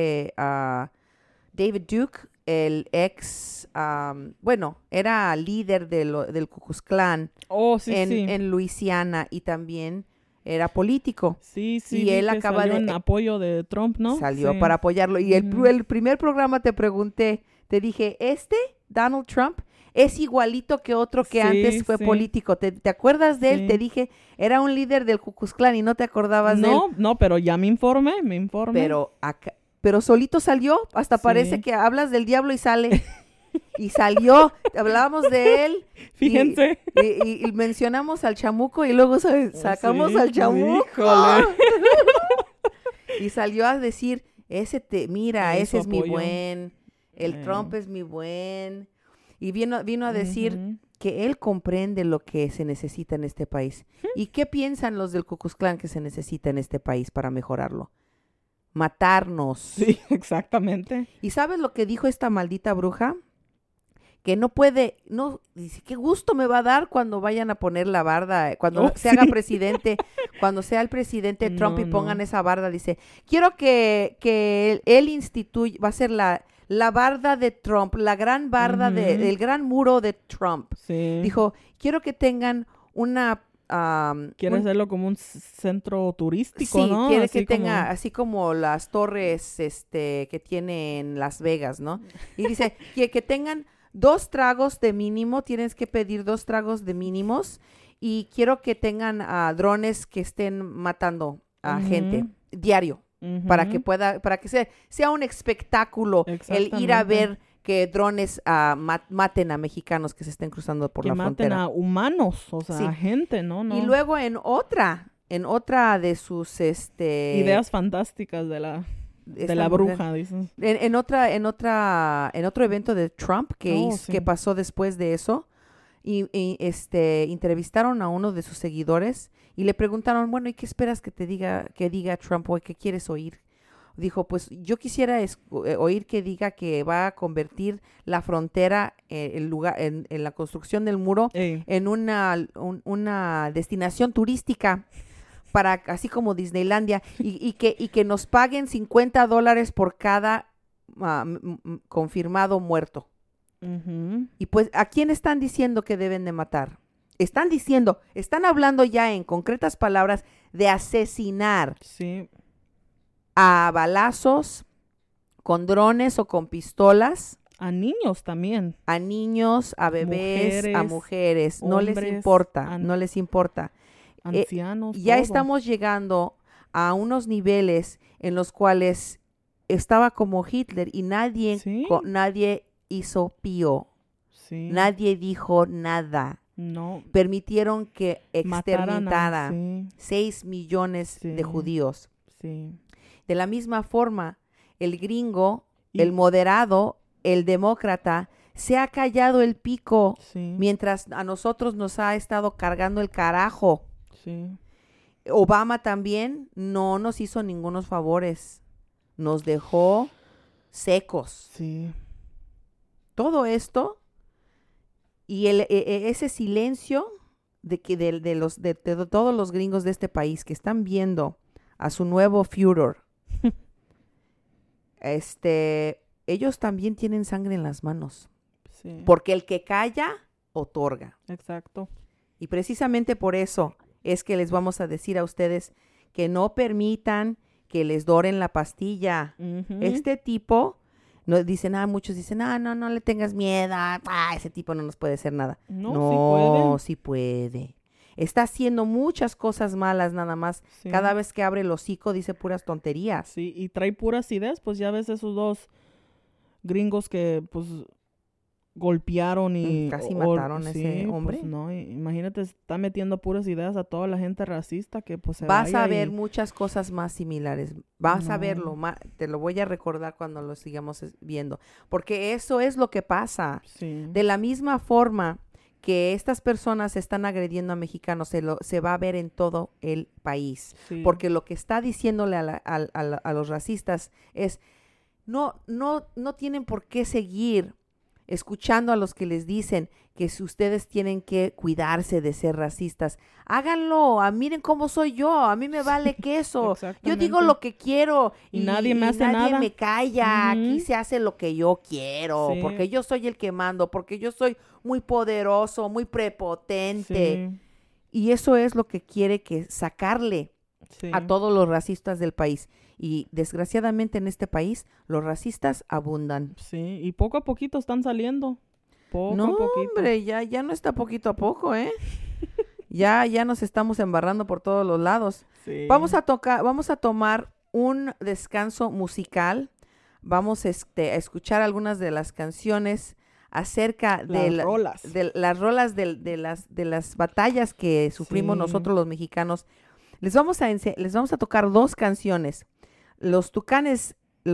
David Duke, el ex, era líder del Ku Klux Klan Oh, sí, sí. en Luisiana y también era político? Sí, sí. y vi él que acaba salió de- en apoyo de Trump, ¿no? Salió Sí. para apoyarlo. Y Ujú. el primer programa te pregunté, te dije, Donald Trump, es igualito que otro que Sí, antes fue sí. político. ¿Te acuerdas de él? Sí. Te dije, era un líder del Ku Klux Klan y no te acordabas de él. No, pero ya me informé. Pero solito salió, hasta Sí. parece que hablas del diablo y sale. Y salió, hablábamos de él. Fíjense. Y mencionamos al chamuco y luego sacamos sí, al chamuco. híjole. Y salió a decir, mira, Eso ese es mi apoyo. buen, el Trump es mi buen. Y vino a decir Ujú. que él comprende lo que se necesita en este país. ¿Y qué piensan los del Ku Klux Klan que se necesita en este país para mejorarlo? Matarnos. Sí, exactamente. ¿Y sabes lo que dijo esta maldita bruja? Que dice, qué gusto me va a dar cuando vayan a poner la barda, cuando Oh, se haga sí. presidente, cuando sea el presidente Trump y No, pongan no. esa barda. Dice, quiero que él instituya, va a ser la barda de Trump, la gran barda Ujú. el gran muro de Trump. Sí. Dijo, quiero que tengan una... Quiere un- hacerlo como un centro turístico, Sí, ¿no? quiere Así que tenga, como- así como las torres que tiene en Las Vegas, ¿no? Y dice que tengan 2 tragos de mínimo, tienes que pedir 2 tragos de mínimos, y quiero que tengan drones que estén matando a Ujú. gente diario, para que Ujú. para que sea un espectáculo el ir a Exactamente. ver que drones maten a mexicanos que se estén cruzando por que la maten frontera. a humanos, o sea, Sí. a gente, ¿no? Y luego en otra de sus Ideas fantásticas de la esta mujer, bruja, dicen. en otro evento de Trump Oh, sí. que pasó después de eso, y entrevistaron a uno de sus seguidores y le preguntaron, bueno, ¿y qué esperas que diga Trump hoy? ¿Qué quieres oír? Dijo, pues yo quisiera oír que diga que va a convertir la frontera, el lugar, en la construcción del muro, Ey, en una destinación turística, así como Disneylandia, y que nos paguen $50 por cada confirmado muerto. ujú. Y pues, ¿a quién están diciendo que deben de matar? Están hablando ya en concretas palabras de asesinar Sí, a balazos, con drones o con pistolas, a niños también. a niños, a bebés, a Mujeres, mujeres. No les hombres, importa, no les importa. Ancianos, Ya todo. estamos llegando a unos niveles en los cuales estaba como Hitler y nadie, Sí. nadie hizo pío, Sí. nadie dijo nada. No. Permitieron que Mataran a- exterminara Sí, 6 millones de Sí. judíos. sí. De la misma forma, el gringo, Y- el moderado, el demócrata, se ha callado el pico Sí, mientras a nosotros nos ha estado cargando el carajo. sí. Obama también no nos hizo ningunos favores. Nos dejó secos. Sí. Todo esto y ese silencio de todos los gringos de este país que están viendo a su nuevo Führer, ellos también tienen sangre en las manos, Sí. porque el que calla otorga. Exacto. Y precisamente por eso es que les vamos a decir a ustedes que no permitan que les doren la pastilla. Ujú. Este tipo, muchos dicen, no le tengas miedo, ese tipo no nos puede hacer nada. No, No, sí sí puede. está haciendo muchas cosas malas nada más. Sí. Cada vez que abre el hocico dice puras tonterías. Sí, y trae puras ideas, pues ya ves esos dos gringos que pues golpearon y Casi mataron a ese hombre. Pues, no, imagínate, está metiendo puras ideas a toda la gente racista que pues se Vas vaya a ver y- muchas cosas más similares. Vas a No. verlo, te lo voy a recordar cuando lo sigamos viendo. Porque eso es lo que pasa. Sí. De la misma forma que estas personas están agrediendo a mexicanos, se va a ver en todo el país. Sí. Porque lo que está diciéndole a los racistas es, no tienen por qué seguir escuchando a los que les dicen que si ustedes tienen que cuidarse de ser racistas. Háganlo, miren cómo soy yo, a mí me vale queso. Yo digo Exactamente. lo que quiero Y nadie me hace nadie nada. me calla. Ujú. Aquí se hace lo que yo quiero, Sí. porque yo soy el que mando, porque yo soy muy poderoso, muy prepotente. Sí, Y eso es lo que quiere que sacarle sí. a todos los racistas del país. Y desgraciadamente en este país los racistas abundan. Sí, y poco a poquito están saliendo. Poco No, a poquito. hombre, ya no está poquito a poco, ¿eh? ya nos estamos embarrando por todos los lados. Sí. Vamos a tomar un descanso musical. Vamos a escuchar algunas de las canciones acerca de Las rolas. de las rolas de las batallas que sufrimos Sí. nosotros los mexicanos. Les vamos a tocar dos canciones. Los Tucanes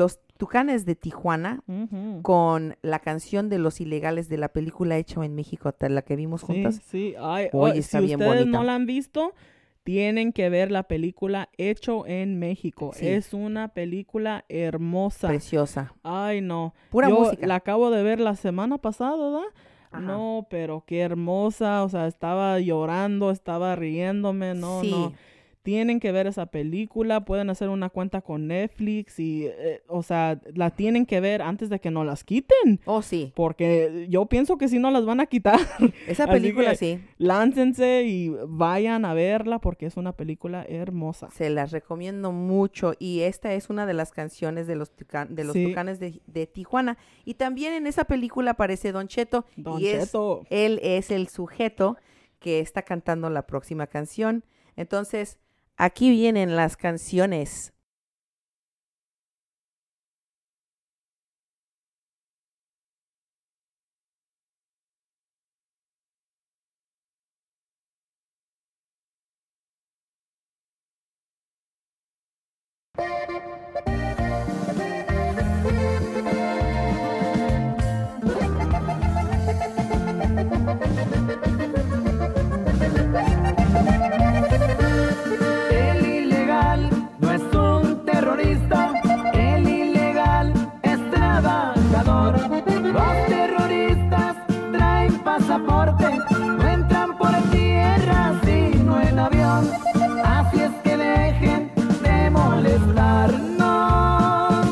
de Tijuana Ujú. con la canción de Los Ilegales de la película hecha en México, la que vimos Sí, juntas. sí. Ay, Oye, está si bien ustedes bonita. no la han visto, tienen que ver la película Hecho en México. Sí. Es una película hermosa. Preciosa. Ay, no. Pura Yo música. la acabo de ver la semana pasada, ¿verdad? Ajá. No, pero qué hermosa. O sea, estaba llorando, estaba riéndome. No, Sí. no. Tienen que ver esa película, pueden hacer una cuenta con Netflix y, o sea, la tienen que ver antes de que no las quiten. Oh, sí. Porque yo pienso que si no las van a quitar. Esa Así película que sí. Láncense y vayan a verla porque es una película hermosa. Se las recomiendo mucho y esta es una de las canciones de los Sí. Tucanes de Tijuana. Y también en esa película aparece Don Cheto Don y Cheto. él es el sujeto que está cantando la próxima canción. Entonces, aquí vienen las canciones. El ilegal no es un terrorista, el ilegal es trabajador. Los terroristas traen pasaporte, no entran por tierra sino en avión. Así es que dejen de molestarnos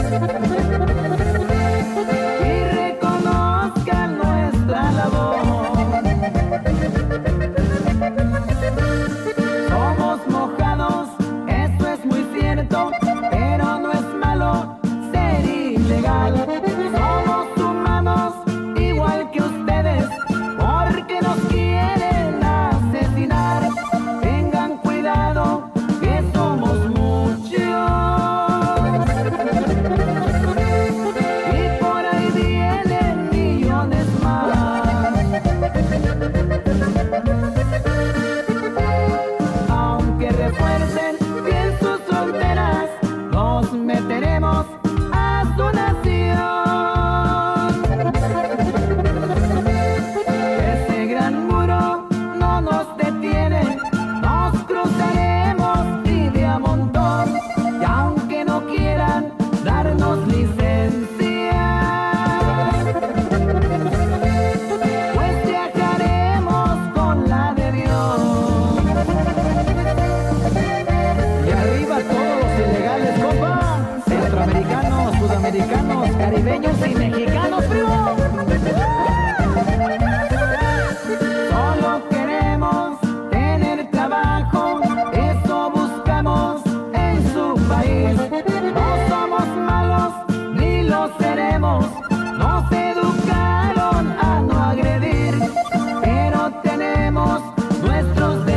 y reconozcan nuestra labor. Somos mojados, eso es muy cierto, pero no es malo ser ilegal. Somos humanos igual que ustedes, porque nos quieren asesinar. Tengan cuidado, que somos muchos. Y por ahí vienen millones más. Aunque refuercen bien sus fronteras, nos meteremos a su nación. Ese gran muro no nos detiene, nos cruzaremos y de a montón. Y aunque no quieran darnos licencia, pues viajaremos con la de Dios. Y arriba todos los ilegales, compa. Centroamericanos, sudamericanos, caribeños y mexicanos, primo. Solo queremos tener trabajo, eso buscamos en su país. No somos malos, ni lo seremos. Nos educaron a no agredir, pero tenemos nuestros derechos.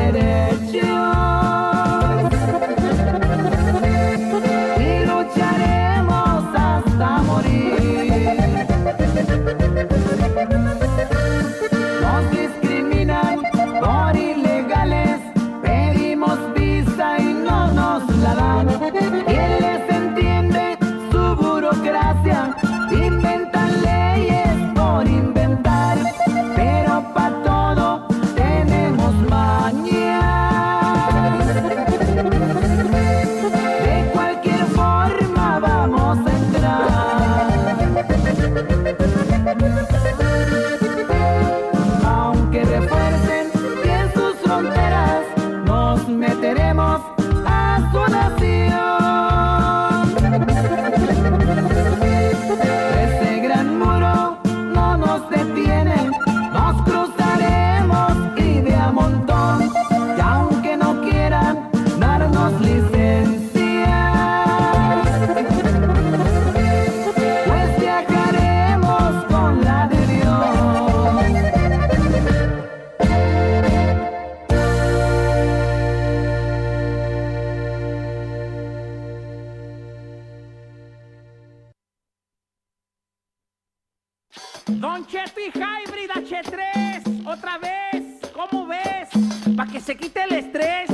Don Cheto y Hybrid H3, otra vez, ¿cómo ves? Pa' que se quite el estrés.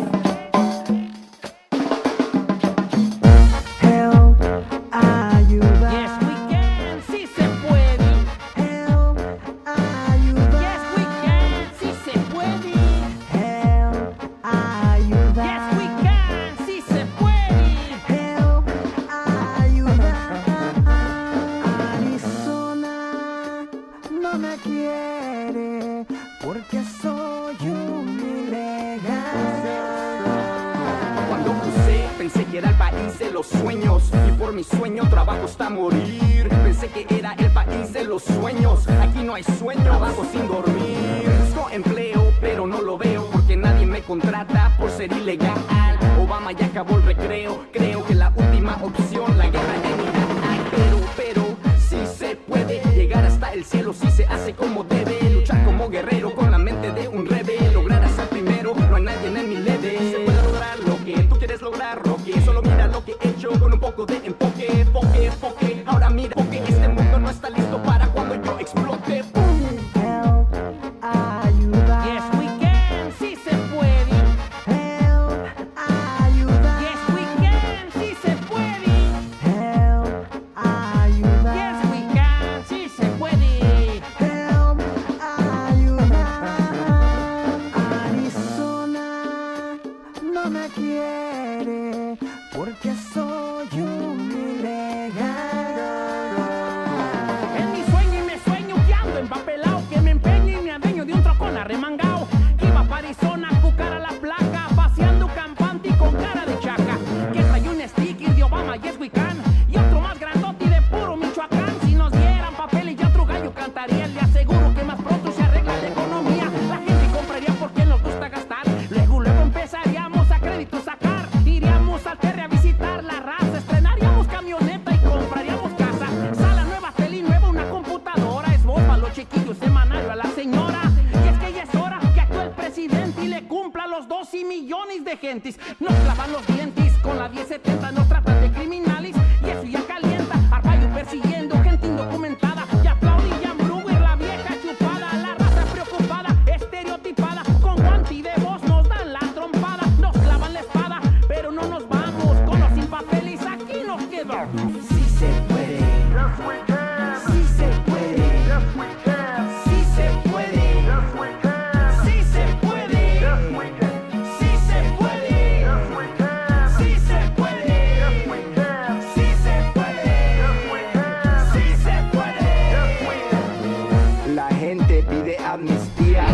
Help, ayuda. Yes, we can, sí se puede. Help, ayuda. Yes, we can, sí se puede. Help, ayuda. Yes, we can, sí se puede. Help, ayuda. Arizona no me quiere porque soy un ilegal. Cuando crucé, pensé que era el país de los sueños. Y por mi sueño trabajo hasta morir. Pensé que era el país de los sueños. Aquí no hay sueño, trabajo sin dormir. Busco empleo, pero no lo veo porque nadie me contrata por ser ilegal. Obama ya acabó el recreo. Creo que la última opción, la guerra en Irak. Pero, sí se puede llegar hasta el cielo si se hace como debe. Luchar como guerrero con la mente de un rebelde. Lograr hacer primero, no hay nadie en mi level. Se puede lograr lo que tú quieres lograr, Roque. Solo mira lo que he hecho con un poco de enfoque. Foque. Ahora mira, porque este mundo no está listo para cuando yo explote. ¡Boom! Help, ayuda. Yes, we can, sí se puede. Help, ayuda. Yes, we can, sí se puede. Help, ayuda. Yes, we can, sí se puede. Help, ayuda. Arizona no me quiere porque soy un ilegal. En mi sueño y me sueño que ando empapelado, que me empeño y me adueño de un trocón arremangao, que iba para Arizona a cucar a la placa, paseando campante y con cara de chaca, que trae un sticker de Obama, yes we can, y otro más grandote y de puro Michoacán. Si nos dieran papeles y otro gallo cantaría, le aseguro que más pronto se arregla la economía. La gente compraría porque nos gusta gastar, luego empezaríamos a crédito sacar, iríamos al Terre a visitar la raza, estrenaríamos camioneta y compraríamos casa, sala nueva, tele nueva, una computadora, esboz para los chiquillos, semanario a la señora. Y es que ya es hora que actúe el presidente y le cumpla a los 12 millones de gentes. Nos clavan los dientes con la 1070, nos tratan de criminales y eso ya calienta. Arpaio persiguiendo gente indocumentada y aplaudían Brewer, la vieja chupada, la raza preocupada, estereotipada, con guante y de voz nos dan la trompada, nos clavan la espada, pero no nos vamos, con los sin papeles aquí nos quedamos. Sí se puede. Sí se puede. Sí se puede. Sí se puede. Sí se puede. Sí se puede. Sí se puede. Sí se puede. La gente pide amnistía.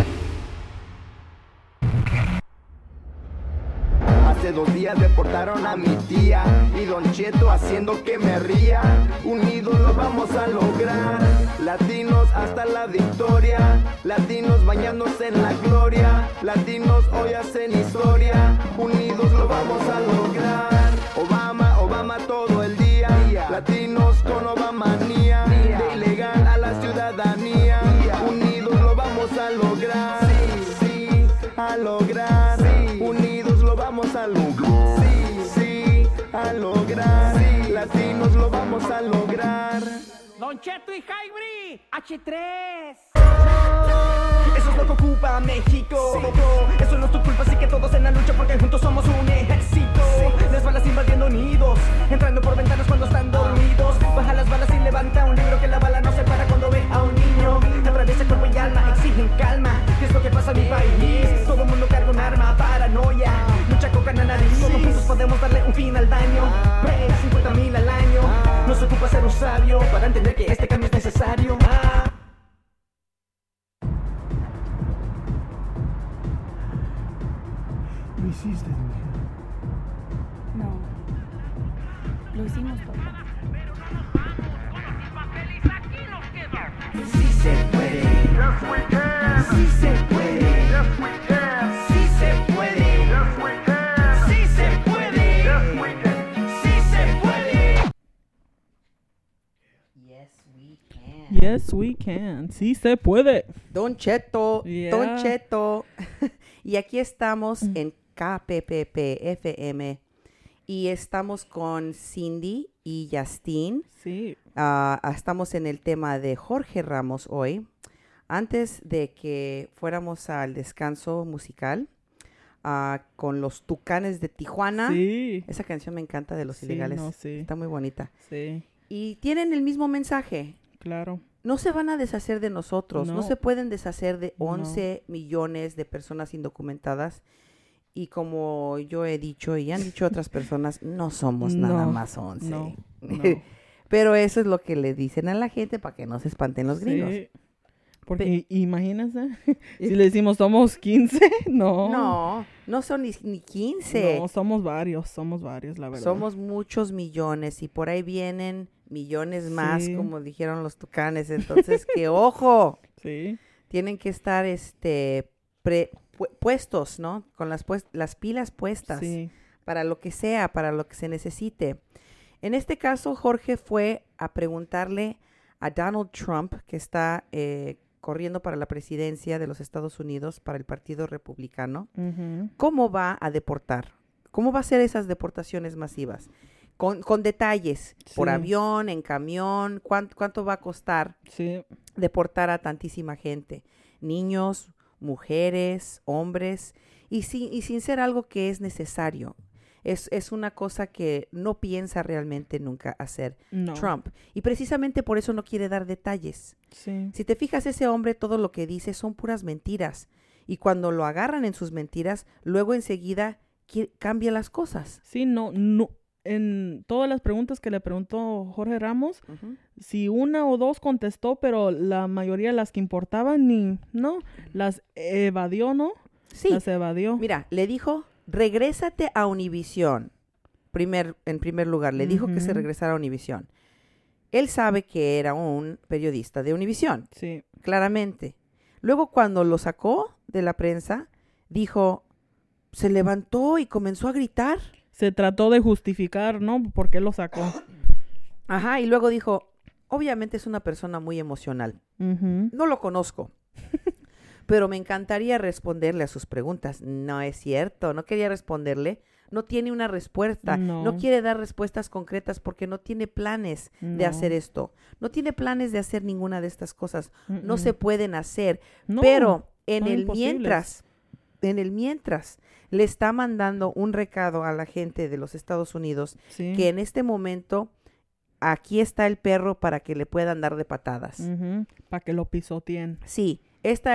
Hace 2 días deportaron a mi tía y Don Cheto haciendo que me ría. Unidos lo vamos a lograr. Latinos hasta la victoria. Latinos bañándose en la gloria. Latinos hoy hacen historia. Unidos lo vamos a lograr. Obama todo el día. Latinos con Obamanía. De ilegal a la ciudadanía. Unidos lo vamos a lograr. Sí, a lograr. Unidos lo vamos a lograr. Sí, a lograr. Latinos lo vamos a lograr. Don Cheto y Hybrid H3. Eso es lo que ocupa México. Eso no es tu culpa, así que todos en la lucha porque juntos somos un ejército. Las balas invadiendo nidos, entrando por ventanas cuando están dormidos. Baja las balas y levanta un libro que la bala no se para cuando ve a un niño. Atraviesa cuerpo y alma, exigen calma. ¿Qué es lo que pasa en mi país? Todo el mundo carga un arma, paranoia. Mucha coca en la nariz, todos juntos podemos darle un fin al daño. 50,000 al año. No se ocupa ser un sabio para entender que este cambio es necesario. Lo hiciste, mija. No. Lo hicimos, papá. Sí se puede. Sí se puede. Sí se puede. Sí se puede. Sí se puede. Yes, we can. Sí se puede. Don Cheto, Yeah. Don Cheto. Y aquí estamos en KPPP FM. Y estamos con Cindy y Justin. Sí. Estamos en el tema de Jorge Ramos hoy. Antes de que fuéramos al descanso musical con los Tucanes de Tijuana. Sí. Esa canción me encanta de Los Sí, Ilegales. no, sí. Está muy bonita. Sí, Y tienen el mismo mensaje. claro. No se van a deshacer de nosotros. No, No. se pueden deshacer de No. 11 millones de personas indocumentadas. Y como yo he dicho y han dicho otras personas, no somos nada No, más 11. no, no. Pero eso es lo que le dicen a la gente para que no se espanten los gringos. Sí. Porque imagínense, si le decimos somos 15, no. No son ni 15. No, somos varios, la verdad. Somos muchos millones y por ahí vienen millones más, Sí. como dijeron los Tucanes. Entonces, que ojo, Sí, tienen que estar puestos, ¿no? Con las pilas puestas sí. para lo que sea, para lo que se necesite. En este caso, Jorge fue a preguntarle a Donald Trump, que está corriendo para la presidencia de los Estados Unidos para el Partido Republicano, Ujú. ¿cómo va a deportar? ¿Cómo va a ser esas deportaciones masivas? Con detalles, por Sí. avión, en camión, ¿cuánto va a costar Sí, deportar a tantísima gente? Niños, mujeres, hombres, y sin ser algo que es necesario. Es una cosa que no piensa realmente nunca hacer no. Trump. Y precisamente por eso no quiere dar detalles. Sí, Si te fijas, ese hombre todo lo que dice son puras mentiras. Y cuando lo agarran en sus mentiras, luego enseguida cambia las cosas. sí, no. En todas las preguntas que le preguntó Jorge Ramos, Ujú. si una o dos contestó, pero la mayoría de las que importaban, las evadió, ¿no? Sí, Las evadió. mira, le dijo, regrésate a Univisión. En primer lugar, le dijo que se Ujú. regresara a Univisión. Él sabe que era un periodista de Univisión, Sí, claramente. Luego, cuando lo sacó de la prensa, dijo, se levantó y comenzó a gritar. se trató de justificar, ¿no? ¿Por qué lo sacó? Ajá, y luego dijo, obviamente es una persona muy emocional. Ujú. No lo conozco, pero me encantaría responderle a sus preguntas. No es cierto, no quería responderle. No tiene una respuesta, No. no quiere dar respuestas concretas porque no tiene planes de No. hacer esto. No tiene planes de hacer ninguna de estas cosas. No Mm-mm. se pueden hacer. No, Pero en son el imposibles. mientras, le está mandando un recado a la gente de los Estados Unidos Sí. que en este momento aquí está el perro para que le puedan dar de patadas. Para que lo pisoteen. Sí, esta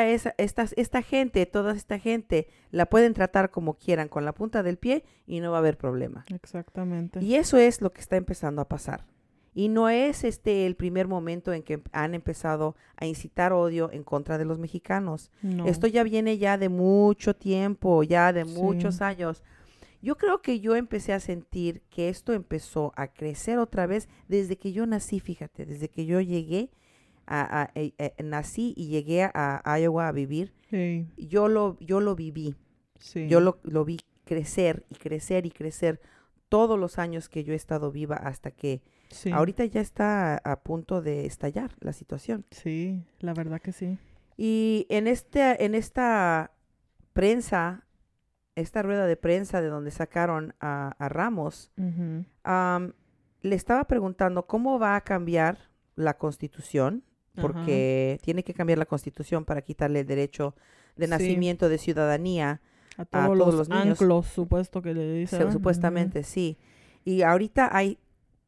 gente, toda esta gente, la pueden tratar como quieran con la punta del pie y no va a haber problema. Exactamente. Y eso es lo que está empezando a pasar. Y no es el primer momento en que han empezado a incitar odio en contra de los mexicanos. No. Esto ya viene ya de mucho tiempo, ya de Sí. muchos años. Yo creo que yo empecé a sentir que esto empezó a crecer otra vez desde que yo nací, fíjate, desde que yo llegué, nací y llegué a Iowa a vivir. Sí, Yo lo viví, sí. yo lo vi crecer y crecer y crecer todos los años que yo he estado viva hasta que Sí. ahorita ya está a punto de estallar la situación. Sí, la verdad que sí. Y en esta prensa, esta rueda de prensa de donde sacaron a Ramos, Ujú. le estaba preguntando cómo va a cambiar la Constitución, porque tiene que cambiar la Constitución para quitarle el derecho de Sí. nacimiento de ciudadanía A todos todos, los los niños. anclos, supuesto que le dicen. supuestamente, sí. Y ahorita hay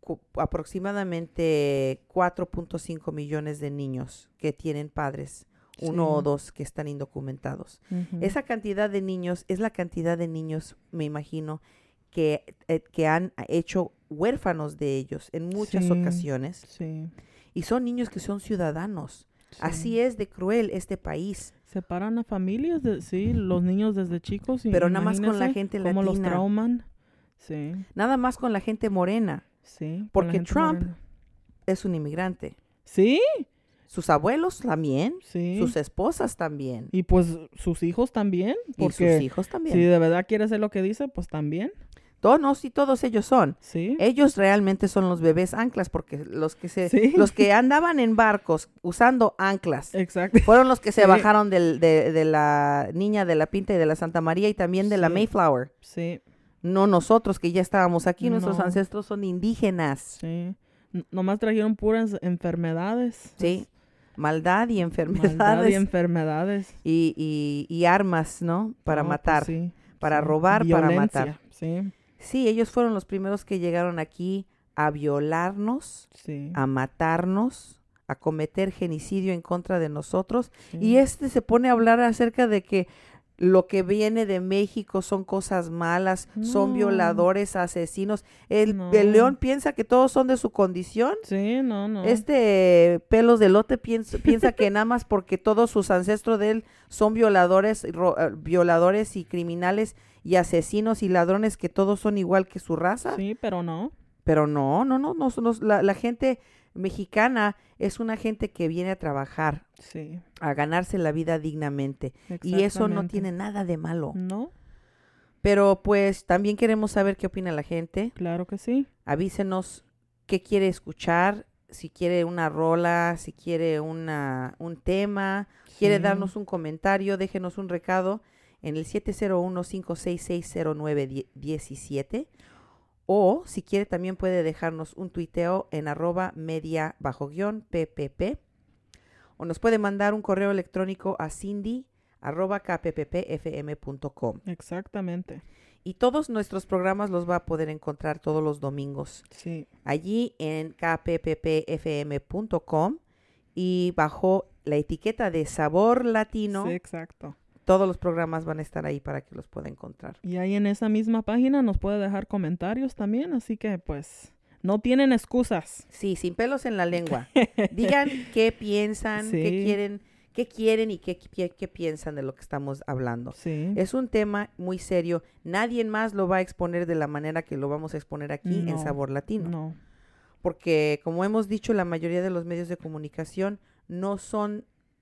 aproximadamente 4.5 millones de niños que tienen padres, uno Sí. o dos que están indocumentados. Ujú. Esa cantidad de niños es la cantidad de niños, me imagino, que han hecho huérfanos de ellos en muchas Sí. ocasiones. Sí. Y son niños que son ciudadanos. Sí. Así es de cruel este país. Separan a familias, sí, los niños desde chicos. Y Pero nada más con la imagínense gente cómo los latina. trauman. Sí, Nada más con la gente morena. sí. con la Porque gente Trump morena. es un inmigrante. Sí, Sus abuelos también. sí. Sus esposas también. Y pues sus hijos también. Y Porque sus hijos también. si de verdad quiere hacer lo que dice, pues también. Sí, todos ellos son. Sí. Ellos realmente son los bebés anclas porque Sí. los que andaban en barcos usando anclas Exacto. fueron los que se Sí. bajaron de la Niña de la Pinta y de la Santa María y también de la Sí. Mayflower. Sí. No nosotros que ya estábamos aquí, nuestros No. ancestros son indígenas. Sí. Nomás trajeron puras enfermedades. Sí, maldad y enfermedades. Maldad y enfermedades. y armas, ¿no? Para No, pues matar, sí, para sí. robar, Violencia, para matar. Sí, Sí, ellos fueron los primeros que llegaron aquí a violarnos, sí. a matarnos, a cometer genocidio en contra de nosotros. Sí. Y se pone a hablar acerca de que lo que viene de México son cosas malas, son No. violadores, asesinos. No. El león piensa que todos son de su condición. Sí, no. Pelos de lote piensa que nada más porque todos sus ancestros de él son violadores y criminales y asesinos y ladrones, que todos son igual que su raza. Sí, pero no. Pero no, la gente mexicana es una gente que viene a trabajar, Sí. a ganarse la vida dignamente. Y eso no Exactamente. tiene nada de malo. No, Pero pues también queremos saber qué opina la gente. claro que sí. Avísenos qué quiere escuchar, si quiere una rola, si quiere un tema, quiere Sí. darnos un comentario, déjenos un recado en el 701-566-0917. O si quiere también puede dejarnos un tuiteo en @media_PPP. O nos puede mandar un correo electrónico a cindy@kpppfm.com. Exactamente. Y todos nuestros programas los va a poder encontrar todos los domingos Sí. allí en kpppfm.com, y bajo la etiqueta de Sabor Latino, Sí, exacto. todos los programas van a estar ahí para que los pueda encontrar. Y ahí en esa misma página nos puede dejar comentarios también, así que pues no tienen excusas. Sí, sin pelos en la lengua. Digan qué piensan, Sí. qué quieren y qué piensan de lo que estamos hablando. Sí. Es un tema muy serio. Nadie más lo va a exponer de la manera que lo vamos a exponer aquí en No, Sabor Latino. No. Porque, como hemos dicho, la mayoría de los medios de comunicación no son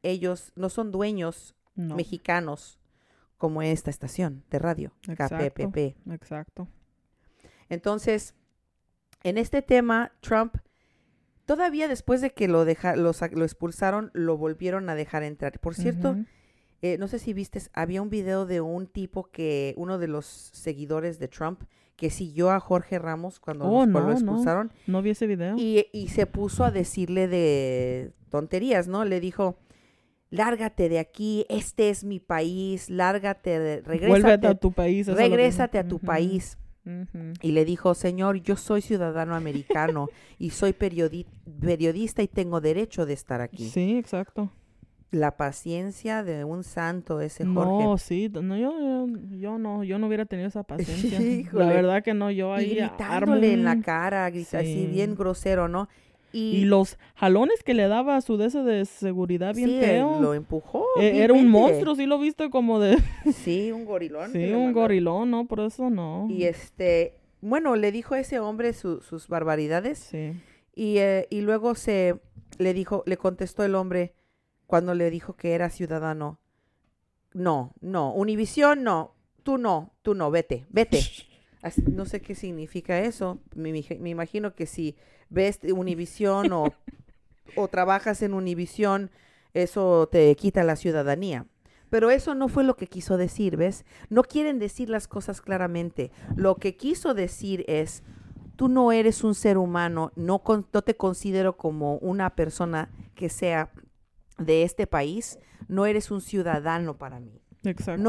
dueños No. mexicanos como esta estación de radio, Exacto. KPPP. Exacto. Entonces, en este tema, Trump, todavía después de que lo expulsaron, lo volvieron a dejar entrar. Por cierto, Ujú. no sé si viste, había un video de un tipo uno de los seguidores de Trump, que siguió a Jorge Ramos cuando lo expulsaron. No vi ese video. Y se puso a decirle de tonterías, ¿no? Le dijo: lárgate de aquí, este es mi país, lárgate, Vuélvete a tu país. eso es lo que- regrésate a tu Ujú. país. Ujú. Y le dijo: señor, yo soy ciudadano americano y soy periodista y tengo derecho de estar aquí. Sí, exacto. La paciencia de un santo ese Jorge. No, sí, no, yo no hubiera tenido esa paciencia. Híjole. La verdad que no, yo Y ahí gritándole en la armo un- cara, así Sí. bien grosero, ¿no? Y los jalones que le daba a su de seguridad bien sí, feo. lo empujó. Era un vilmente. monstruo, sí lo viste como de... Sí, un gorilón. que Sí, le un mandó. gorilón, ¿no? Por eso no. Y bueno, le dijo a ese hombre sus barbaridades. Sí. Y luego le contestó el hombre cuando le dijo que era ciudadano: no, Univisión no, tú no, vete. No sé qué significa eso. Me imagino que si ves Univisión o trabajas en Univisión, eso te quita la ciudadanía. Pero eso no fue lo que quiso decir, ¿ves? No quieren decir las cosas claramente. Lo que quiso decir es: tú no eres un ser humano, no te considero como una persona que sea de este país, no eres un ciudadano para mí. No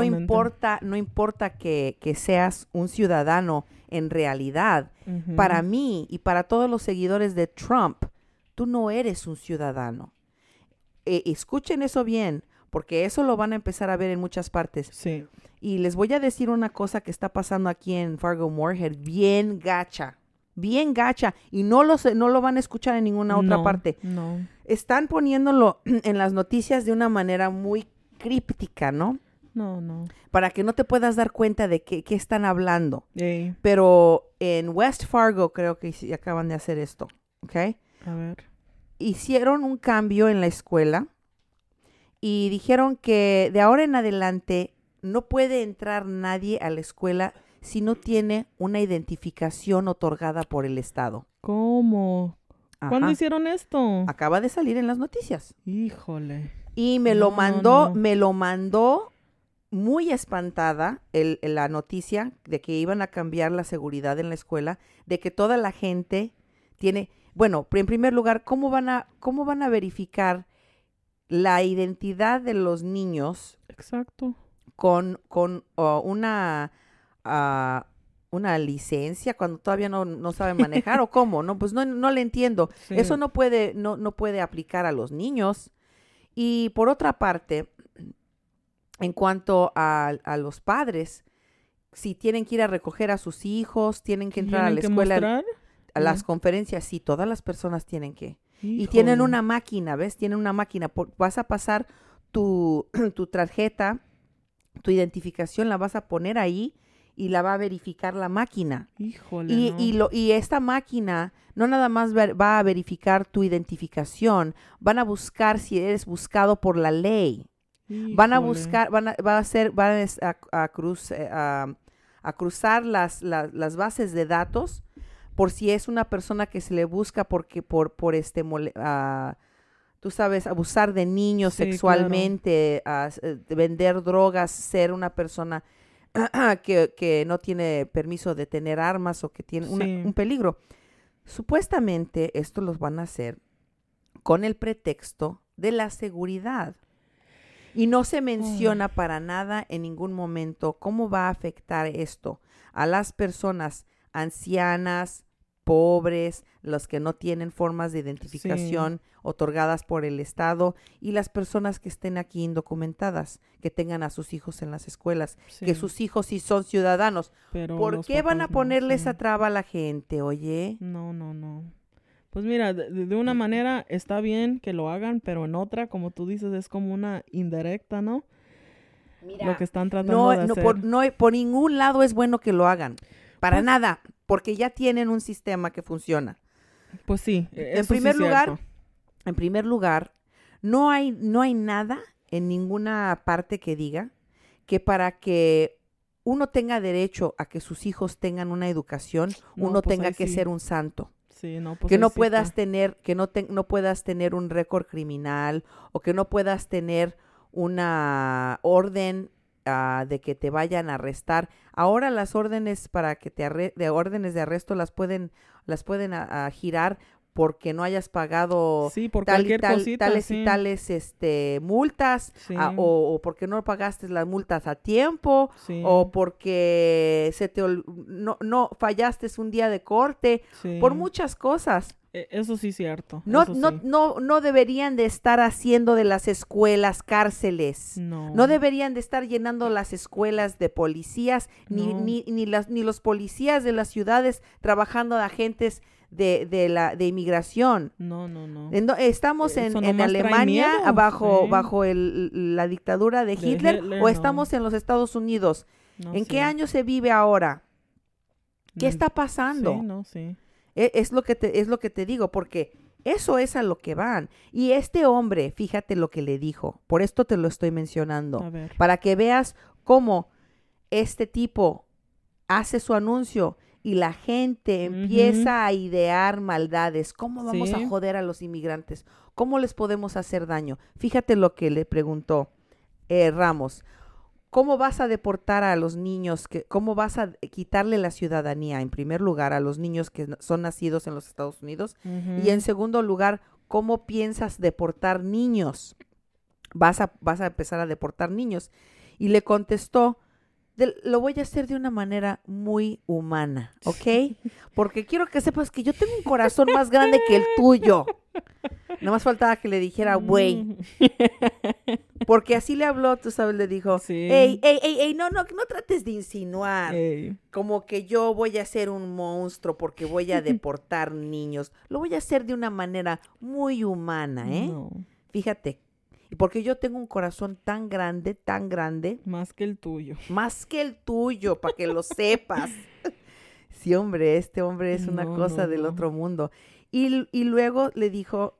importa que seas un ciudadano en realidad. Ujú. Para mí y para todos los seguidores de Trump, tú no eres un ciudadano. Escuchen eso bien, porque eso lo van a empezar a ver en muchas partes. Sí. Y les voy a decir una cosa que está pasando aquí en Fargo-Moorhead, bien gacha, y no lo van a escuchar en ninguna otra parte. No. Están poniéndolo en las noticias de una manera muy críptica, ¿no? No. Para que no te puedas dar cuenta de qué están hablando. Ey, Pero en West Fargo creo que sí acaban de hacer esto, ¿ok? a ver. Hicieron un cambio en la escuela y dijeron que de ahora en adelante no puede entrar nadie a la escuela si no tiene una identificación otorgada por el Estado. ¿Cómo? Ajá. ¿Cuándo hicieron esto? Acaba de salir en las noticias. Híjole. Y me lo No, mandó, no. me lo mandó muy espantada la noticia de que iban a cambiar la seguridad en la escuela, de que toda la gente tiene, bueno, en primer lugar, ¿cómo van a verificar la identidad de los niños? Exacto. Con una licencia cuando todavía no saben manejar o cómo, ¿no? Pues no le entiendo. Sí. Eso no puede aplicar a los niños. Y por otra parte, en cuanto a los padres, si tienen que ir a recoger a sus hijos, tienen que entrar a la escuela, mostrar? a las conferencias, sí, todas las personas tienen que. Y Híjole. tienen una máquina, ¿ves? Tienen una máquina. Vas a pasar tu tarjeta, tu identificación, la vas a poner ahí y la va a verificar la máquina. Híjole, Y esta máquina no nada más va a verificar tu identificación, van a buscar si eres buscado por la ley. Van a buscar, van a cruzar las bases de datos por si es una persona que se le busca por tú sabes, abusar de niños sexualmente, vender drogas, ser una persona que no tiene permiso de tener armas o que tiene un peligro. Supuestamente esto los van a hacer con el pretexto de la seguridad. Y no se menciona para nada en ningún momento cómo va a afectar esto a las personas ancianas, pobres, los que no tienen formas de identificación otorgadas por el Estado y las personas que estén aquí indocumentadas, que tengan a sus hijos en las escuelas, que sus hijos sí son ciudadanos. Pero ¿Por los qué van a papás no, ponerle sí. esa traba a la gente, oye? No. Pues mira, de una manera está bien que lo hagan, pero en otra, como tú dices, es como una indirecta, ¿no? Mira, lo que están tratando de hacer. Por ningún lado es bueno que lo hagan. Para nada, porque ya tienen un sistema que funciona. Pues sí, En primer lugar, no hay nada en ninguna parte que diga que para que uno tenga derecho a que sus hijos tengan una educación, uno tenga que ser un santo. Sí, no, pues que no ahí sí puedas está. tener, no puedas tener un récord criminal o que no puedas tener una orden de que te vayan a arrestar. Ahora las órdenes para que de órdenes de arresto las pueden girar porque no hayas pagado por cualquier cosita, tales y tales multas, o porque no pagaste las multas a tiempo, o porque no fallaste un día de corte, por muchas cosas. Eso sí es cierto. No deberían de estar haciendo de las escuelas cárceles. No deberían de estar llenando las escuelas de policías, ni los policías de las ciudades trabajando de agentes de inmigración. No. Estamos en Alemania bajo la dictadura de Hitler, o estamos en los Estados Unidos. ¿En qué año se vive ahora? ¿Qué está pasando? Es lo que te digo, porque eso es a lo que van. Y este hombre, fíjate lo que le dijo. Por esto te lo estoy mencionando. Para que veas cómo este tipo hace su anuncio y la gente empieza a idear maldades. ¿Cómo vamos a joder a los inmigrantes? ¿Cómo les podemos hacer daño? Fíjate lo que le preguntó Ramos. ¿Cómo vas a deportar a los niños? ¿Cómo vas a quitarle la ciudadanía, en primer lugar, a los niños que son nacidos en los Estados Unidos? Y en segundo lugar, ¿cómo piensas deportar niños? Vas a empezar a deportar niños. Y le contestó, lo voy a hacer de una manera muy humana, ¿ok? Porque quiero que sepas que yo tengo un corazón más grande que el tuyo. No más faltaba que le dijera, güey. Porque así le habló, tú sabes, le dijo, ey, no trates de insinuar como que yo voy a ser un monstruo porque voy a deportar niños. Lo voy a hacer de una manera muy humana, ¿eh? Fíjate. Porque yo tengo un corazón tan grande. Más que el tuyo. Para que lo sepas. Sí, hombre, este hombre es una cosa del otro mundo. Y luego le dijo,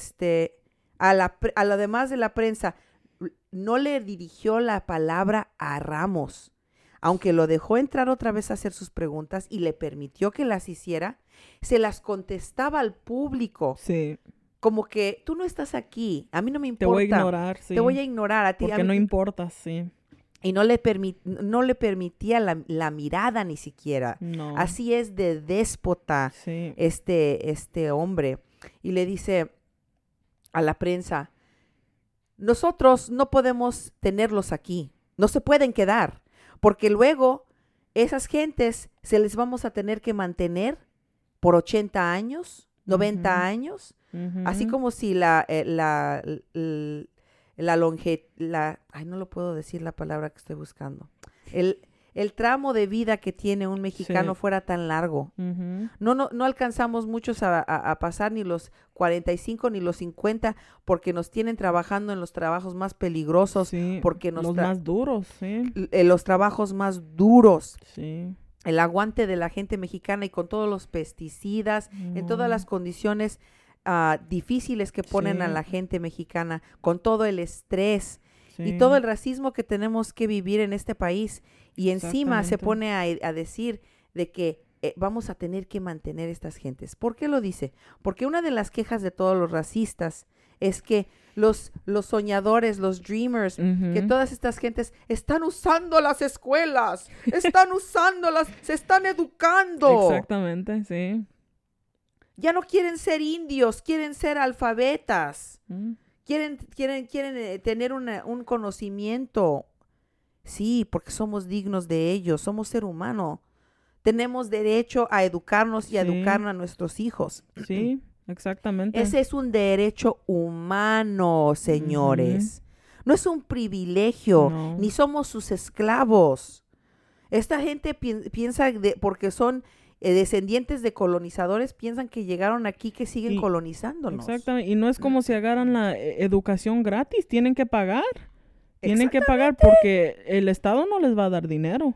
a lo demás de la prensa, no le dirigió la palabra a Ramos, aunque lo dejó entrar otra vez a hacer sus preguntas y le permitió que las hiciera, se las contestaba al público. Sí. Como que tú no estás aquí, a mí no me importa. Te voy a ignorar, sí. Te voy a ignorar a ti. Porque no importas, sí. y no le permitía la mirada ni siquiera. No. Así es de déspota Sí. este hombre. Y le dice a la prensa, nosotros no podemos tenerlos aquí, no se pueden quedar, porque luego esas gentes se les vamos a tener que mantener por 80 años, 90 años, así como si ay, no lo puedo decir la palabra que estoy buscando. El tramo de vida que tiene un mexicano fuera tan largo. No alcanzamos muchos a pasar ni los 45 ni los 50 porque nos tienen trabajando en los trabajos más peligrosos, porque los más duros, los trabajos más duros. Sí. El aguante de la gente mexicana y con todos los pesticidas, en todas las condiciones difíciles que ponen a la gente mexicana, con todo el estrés y todo el racismo que tenemos que vivir en este país. Y encima se pone a decir de que vamos a tener que mantener estas gentes. ¿Por qué lo dice? Porque una de las quejas de todos los racistas es que los soñadores, los dreamers, que todas estas gentes están usando las escuelas, están usándolas, se están educando. Exactamente, sí. Ya no quieren ser indios, quieren ser alfabetas. Quieren tener un conocimiento. Sí, porque somos dignos de ellos, somos ser humano. Tenemos derecho a educarnos y a educar a nuestros hijos. Sí, exactamente. Ese es un derecho humano, señores. No es un privilegio, ni somos sus esclavos. Esta gente piensa, porque son descendientes de colonizadores, piensan que llegaron aquí, que siguen colonizándonos. Exactamente, y no es como si agarran la educación gratis, tienen que pagar. Tienen que pagar porque el Estado no les va a dar dinero.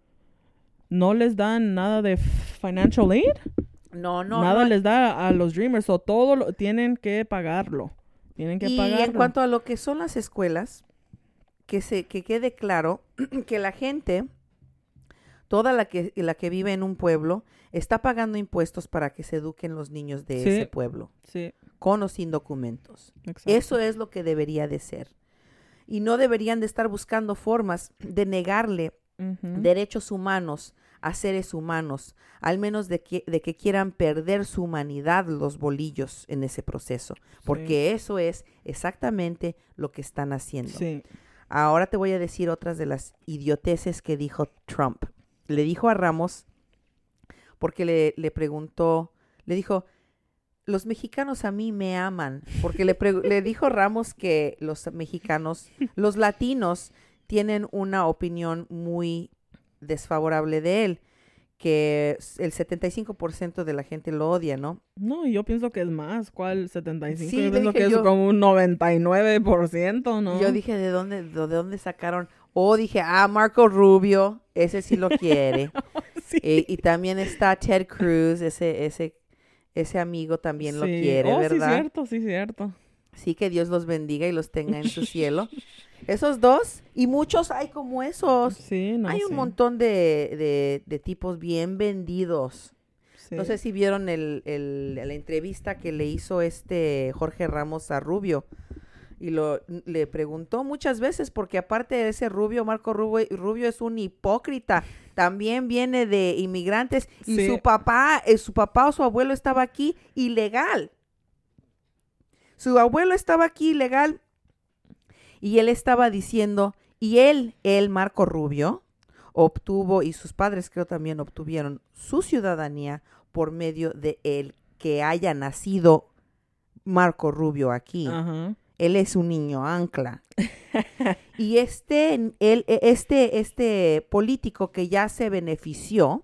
No les dan nada de financial aid. Nada les da a los dreamers. O todo tienen que pagarlo. Tienen que pagarlo. Y en cuanto a lo que son las escuelas, que quede claro que la gente, toda la que vive en un pueblo, está pagando impuestos para que se eduquen los niños de ese pueblo. Sí. Con o sin documentos. Exacto. Eso es lo que debería de ser. Y no deberían de estar buscando formas de negarle derechos humanos a seres humanos, al menos de que quieran perder su humanidad los bolillos en ese proceso, porque eso es exactamente lo que están haciendo. Sí. Ahora te voy a decir otras de las idioteces que dijo Trump. Le dijo a Ramos, porque le preguntó, le dijo, los mexicanos a mí me aman, porque le dijo Ramos que los mexicanos, los latinos, tienen una opinión muy desfavorable de él, que el 75% de la gente lo odia, ¿no? No, yo pienso que es más. ¿Cuál 75? Sí, yo pienso que es como un 99%, ¿no? Yo dije, ¿de dónde sacaron? Dije, Marco Rubio, ese sí lo quiere. Y también está Ted Cruz, ese amigo también lo quiere, ¿verdad? Sí, cierto. Sí, que Dios los bendiga y los tenga en su cielo. Esos dos, y muchos hay como esos. Sí, hay un montón de tipos bien vendidos. Sí. No sé si vieron la entrevista que le hizo Jorge Ramos a Rubio. Y le preguntó muchas veces, porque aparte de ese Marco Rubio es un hipócrita. También viene de inmigrantes y su papá o su abuelo estaba aquí ilegal. Su abuelo estaba aquí ilegal y él estaba diciendo, y él, Marco Rubio, obtuvo, y sus padres creo también obtuvieron su ciudadanía por medio de él que haya nacido Marco Rubio aquí. Ajá. Él es un niño ancla. Y este político que ya se benefició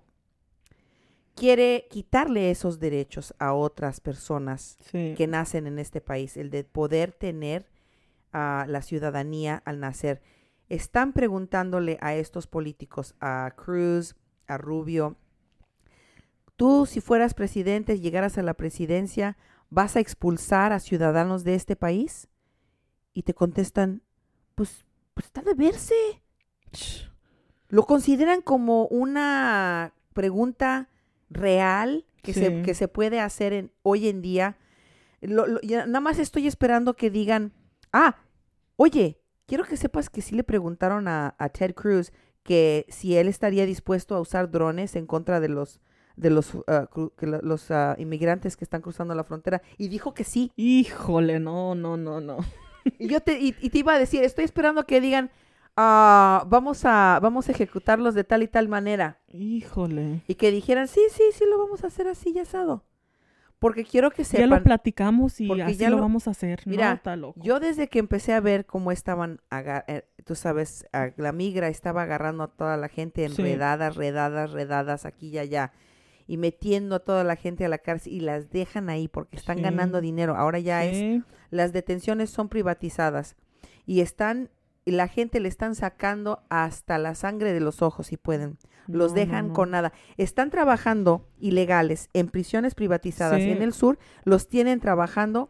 quiere quitarle esos derechos a otras personas que nacen en este país, el de poder tener la ciudadanía al nacer. Están preguntándole a estos políticos, a Cruz, a Rubio, tú si fueras presidente, llegaras a la presidencia, ¿vas a expulsar a ciudadanos de este país? Y te contestan, pues está de verse. Lo consideran como una pregunta real que se puede hacer hoy en día. Nada más estoy esperando que digan, oye, quiero que sepas que sí le preguntaron a Ted Cruz que si él estaría dispuesto a usar drones en contra de los inmigrantes que están cruzando la frontera, y dijo que sí. Híjole, no. Y yo te iba a decir, estoy esperando que digan, vamos a ejecutarlos de tal y tal manera. Híjole. Y que dijeran, sí, lo vamos a hacer así, ya asado. Porque quiero que sepan. Ya lo platicamos y porque así ya lo vamos a hacer. Mira, No, está loco. yo desde que empecé a ver cómo estaban, tú sabes, la migra estaba agarrando a toda la gente enredadas aquí y allá. Y metiendo a toda la gente a la cárcel y las dejan ahí porque están ganando dinero. Ahora ya las detenciones son privatizadas y la gente le están sacando hasta la sangre de los ojos si pueden. Los dejan con nada. Están trabajando ilegales en prisiones privatizadas en el sur. Los tienen trabajando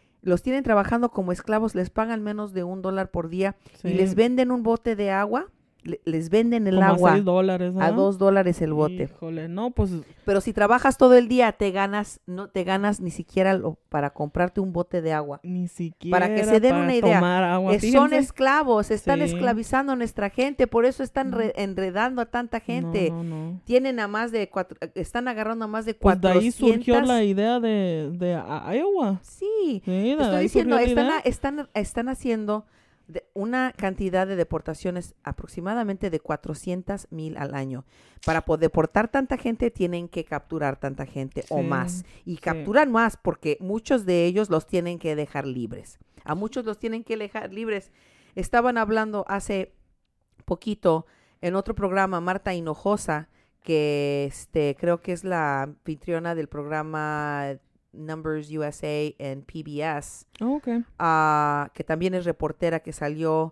como esclavos. Les pagan menos de $1 por día y les venden un bote de agua. Les venden el agua a $6, ¿no? a $2 el bote. Híjole, no, pues. Pero si trabajas todo el día, no te ganas ni siquiera para comprarte un bote de agua. Ni siquiera para que se den una idea. Agua, son esclavos, están esclavizando a nuestra gente, por eso están enredando a tanta gente. No. Tienen están agarrando a más de pues 400. De ahí surgió la idea de Iowa. Sí, estoy diciendo, están haciendo una cantidad de deportaciones aproximadamente de 400,000 al año. Para poder deportar tanta gente tienen que capturar tanta gente o más. Y capturan más porque muchos de ellos los tienen que dejar libres. A muchos los tienen que dejar libres. Estaban hablando hace poquito en otro programa, Marta Hinojosa, que creo que es la anfitriona del programa Numbers USA en PBS, que también es reportera, que salió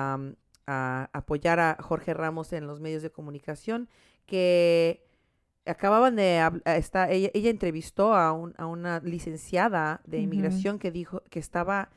a apoyar a Jorge Ramos en los medios de comunicación, que acababan de ella entrevistó a una licenciada de inmigración que dijo que estaba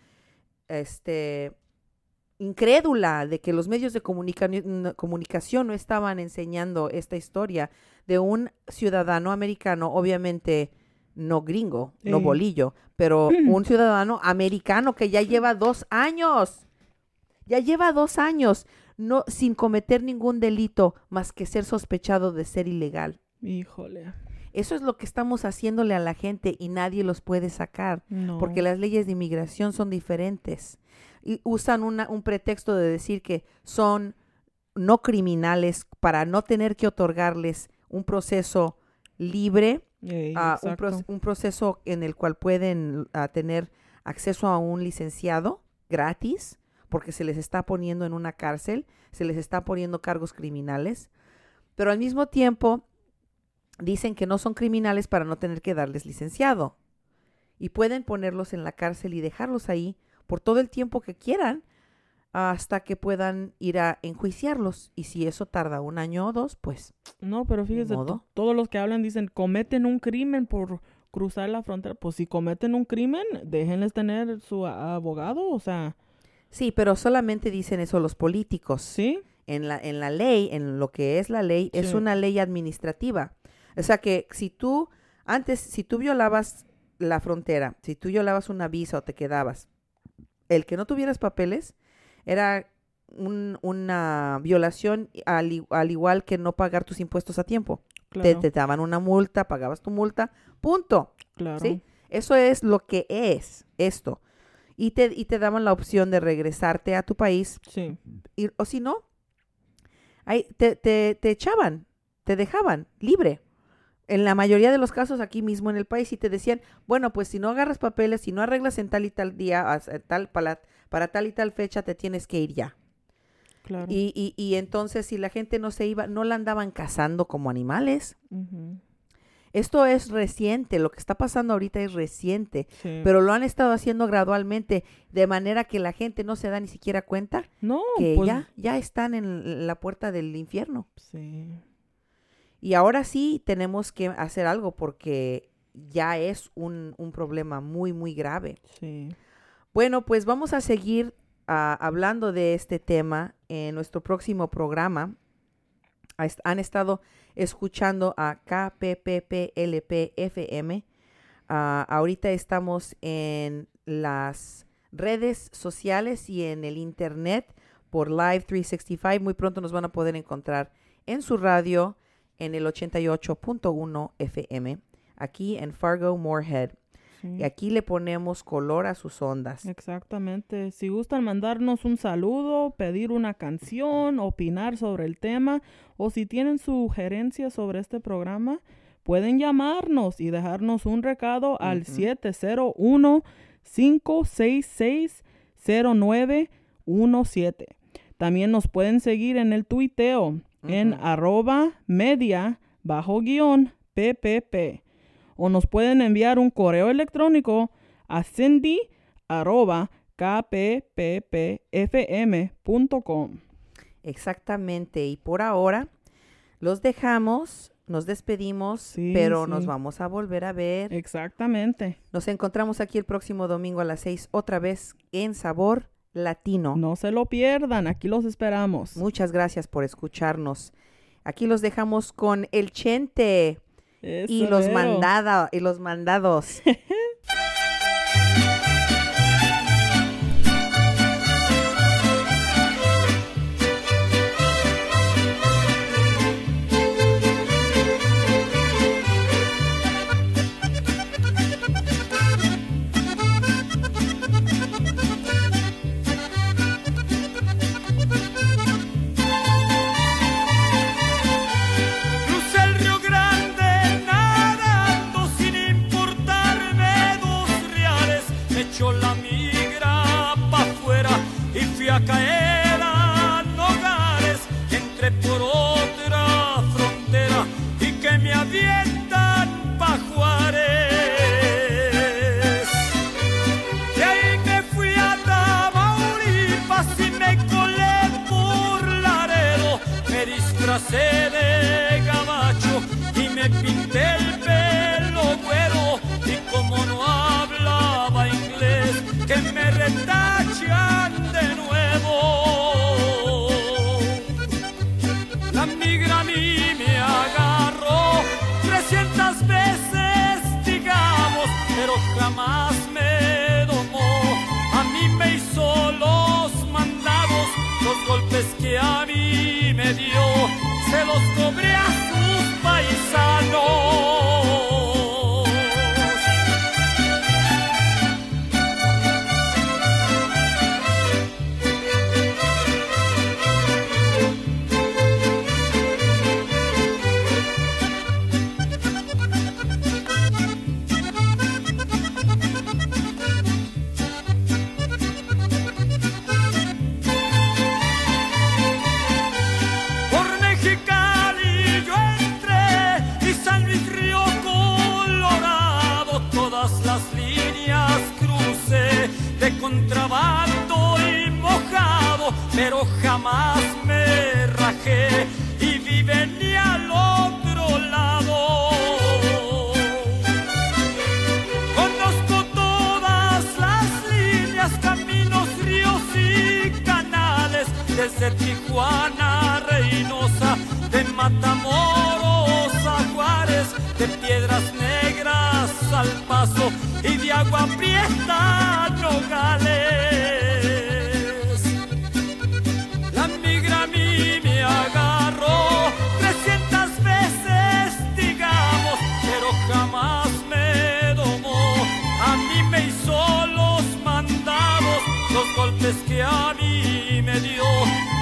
incrédula de que los medios de comunicación no estaban enseñando esta historia de un ciudadano americano, obviamente no gringo, no bolillo, pero un ciudadano americano que ya lleva 2 años. Ya lleva 2 años sin cometer ningún delito más que ser sospechado de ser ilegal. Híjole. Eso es lo que estamos haciéndole a la gente y nadie los puede sacar. No. Porque las leyes de inmigración son diferentes. Y usan un pretexto de decir que son no criminales para no tener que otorgarles un proceso libre. Un proceso en el cual pueden tener acceso a un licenciado gratis, porque se les está poniendo en una cárcel, se les está poniendo cargos criminales, pero al mismo tiempo dicen que no son criminales para no tener que darles licenciado, y pueden ponerlos en la cárcel y dejarlos ahí por todo el tiempo que quieran hasta que puedan ir a enjuiciarlos. Y si eso tarda 1 año o 2, pues no, pero fíjese, todos los que hablan dicen cometen un crimen por cruzar la frontera. Pues si cometen un crimen, déjenles tener su abogado, o sea. Sí, pero solamente dicen eso los políticos. Sí. En la ley, en lo que es la ley, es una ley administrativa. O sea que si tú violabas la frontera, si tú violabas una visa o te quedabas, el que no tuvieras papeles era una violación al igual que no pagar tus impuestos a tiempo. Claro. Te daban una multa, pagabas tu multa, punto. Claro. ¿Sí? Eso es lo que es esto. Y te daban la opción de regresarte a tu país. Sí. O si no, ahí te echaban, te dejaban libre. En la mayoría de los casos aquí mismo en el país, y te decían, bueno, pues si no agarras papeles, si no arreglas en tal y tal día, para tal y tal fecha, te tienes que ir ya. Claro. Y entonces, si la gente no se iba, no la andaban cazando como animales. Uh-huh. Esto es reciente, lo que está pasando ahorita es reciente, sí. Pero lo han estado haciendo gradualmente, de manera que la gente no se da ni siquiera cuenta que pues, ya están en la puerta del infierno. Sí. Y ahora sí tenemos que hacer algo porque ya es un problema muy, muy grave. Sí. Bueno, pues vamos a seguir hablando de este tema en nuestro próximo programa. Han estado escuchando a KPPP-LP FM. Ahorita estamos en las redes sociales y en el internet por Live 365. Muy pronto nos van a poder encontrar en su radio en el 88.1 FM, aquí en Fargo Moorhead. Sí. Y aquí le ponemos color a sus ondas. Exactamente. Si gustan mandarnos un saludo, pedir una canción, opinar sobre el tema, o si tienen sugerencias sobre este programa, pueden llamarnos y dejarnos un recado al 701-566-0917. También nos pueden seguir en el tuiteo en @media_PPP. O nos pueden enviar un correo electrónico a cindy@kpppfm.com. Exactamente. Y por ahora los dejamos, nos despedimos, Sí, pero sí. nos vamos a volver a ver. Exactamente. Nos encontramos aquí el próximo domingo a las 6 otra vez en Sabor Latino. No se lo pierdan, aquí los esperamos. Muchas gracias por escucharnos. Aquí los dejamos con el Chente y Eso los mero. mandados. Crucé el Río Grande nadando sin importarme 2 reales. Me echó la migra pa' afuera y fui a caer a Nogales. Entré por otra frontera y que me avientan pa' Juárez. De ahí me fui a Tamaulipas y me colé por Laredo. Me disfracé de gabacho y me pinté el pelo güero. Y como no hablaba inglés, que me retachan de nuevo. La migra a mí me agarró 300 veces, digamos, pero jamás me domó. A mí me hizo los mandados, los golpes que a mí me dio, se los cobré a sus paisanos. Por Mexicali yo entré y San Luis Río Colorado, todas las líneas crucé de contrabando y mojado, pero jamás me rajé y vive ni al otro lado. Conozco todas las líneas, caminos, ríos y canales, desde Tijuana a Reynosa, de Matamoros a Juárez, de Piedras Negras al Paso y de Agua Prieta a Nogales. La migra a mí me agarró 300 veces, digamos, pero jamás me domó. A mí me hizo los mandados, los golpes que a mí me dio,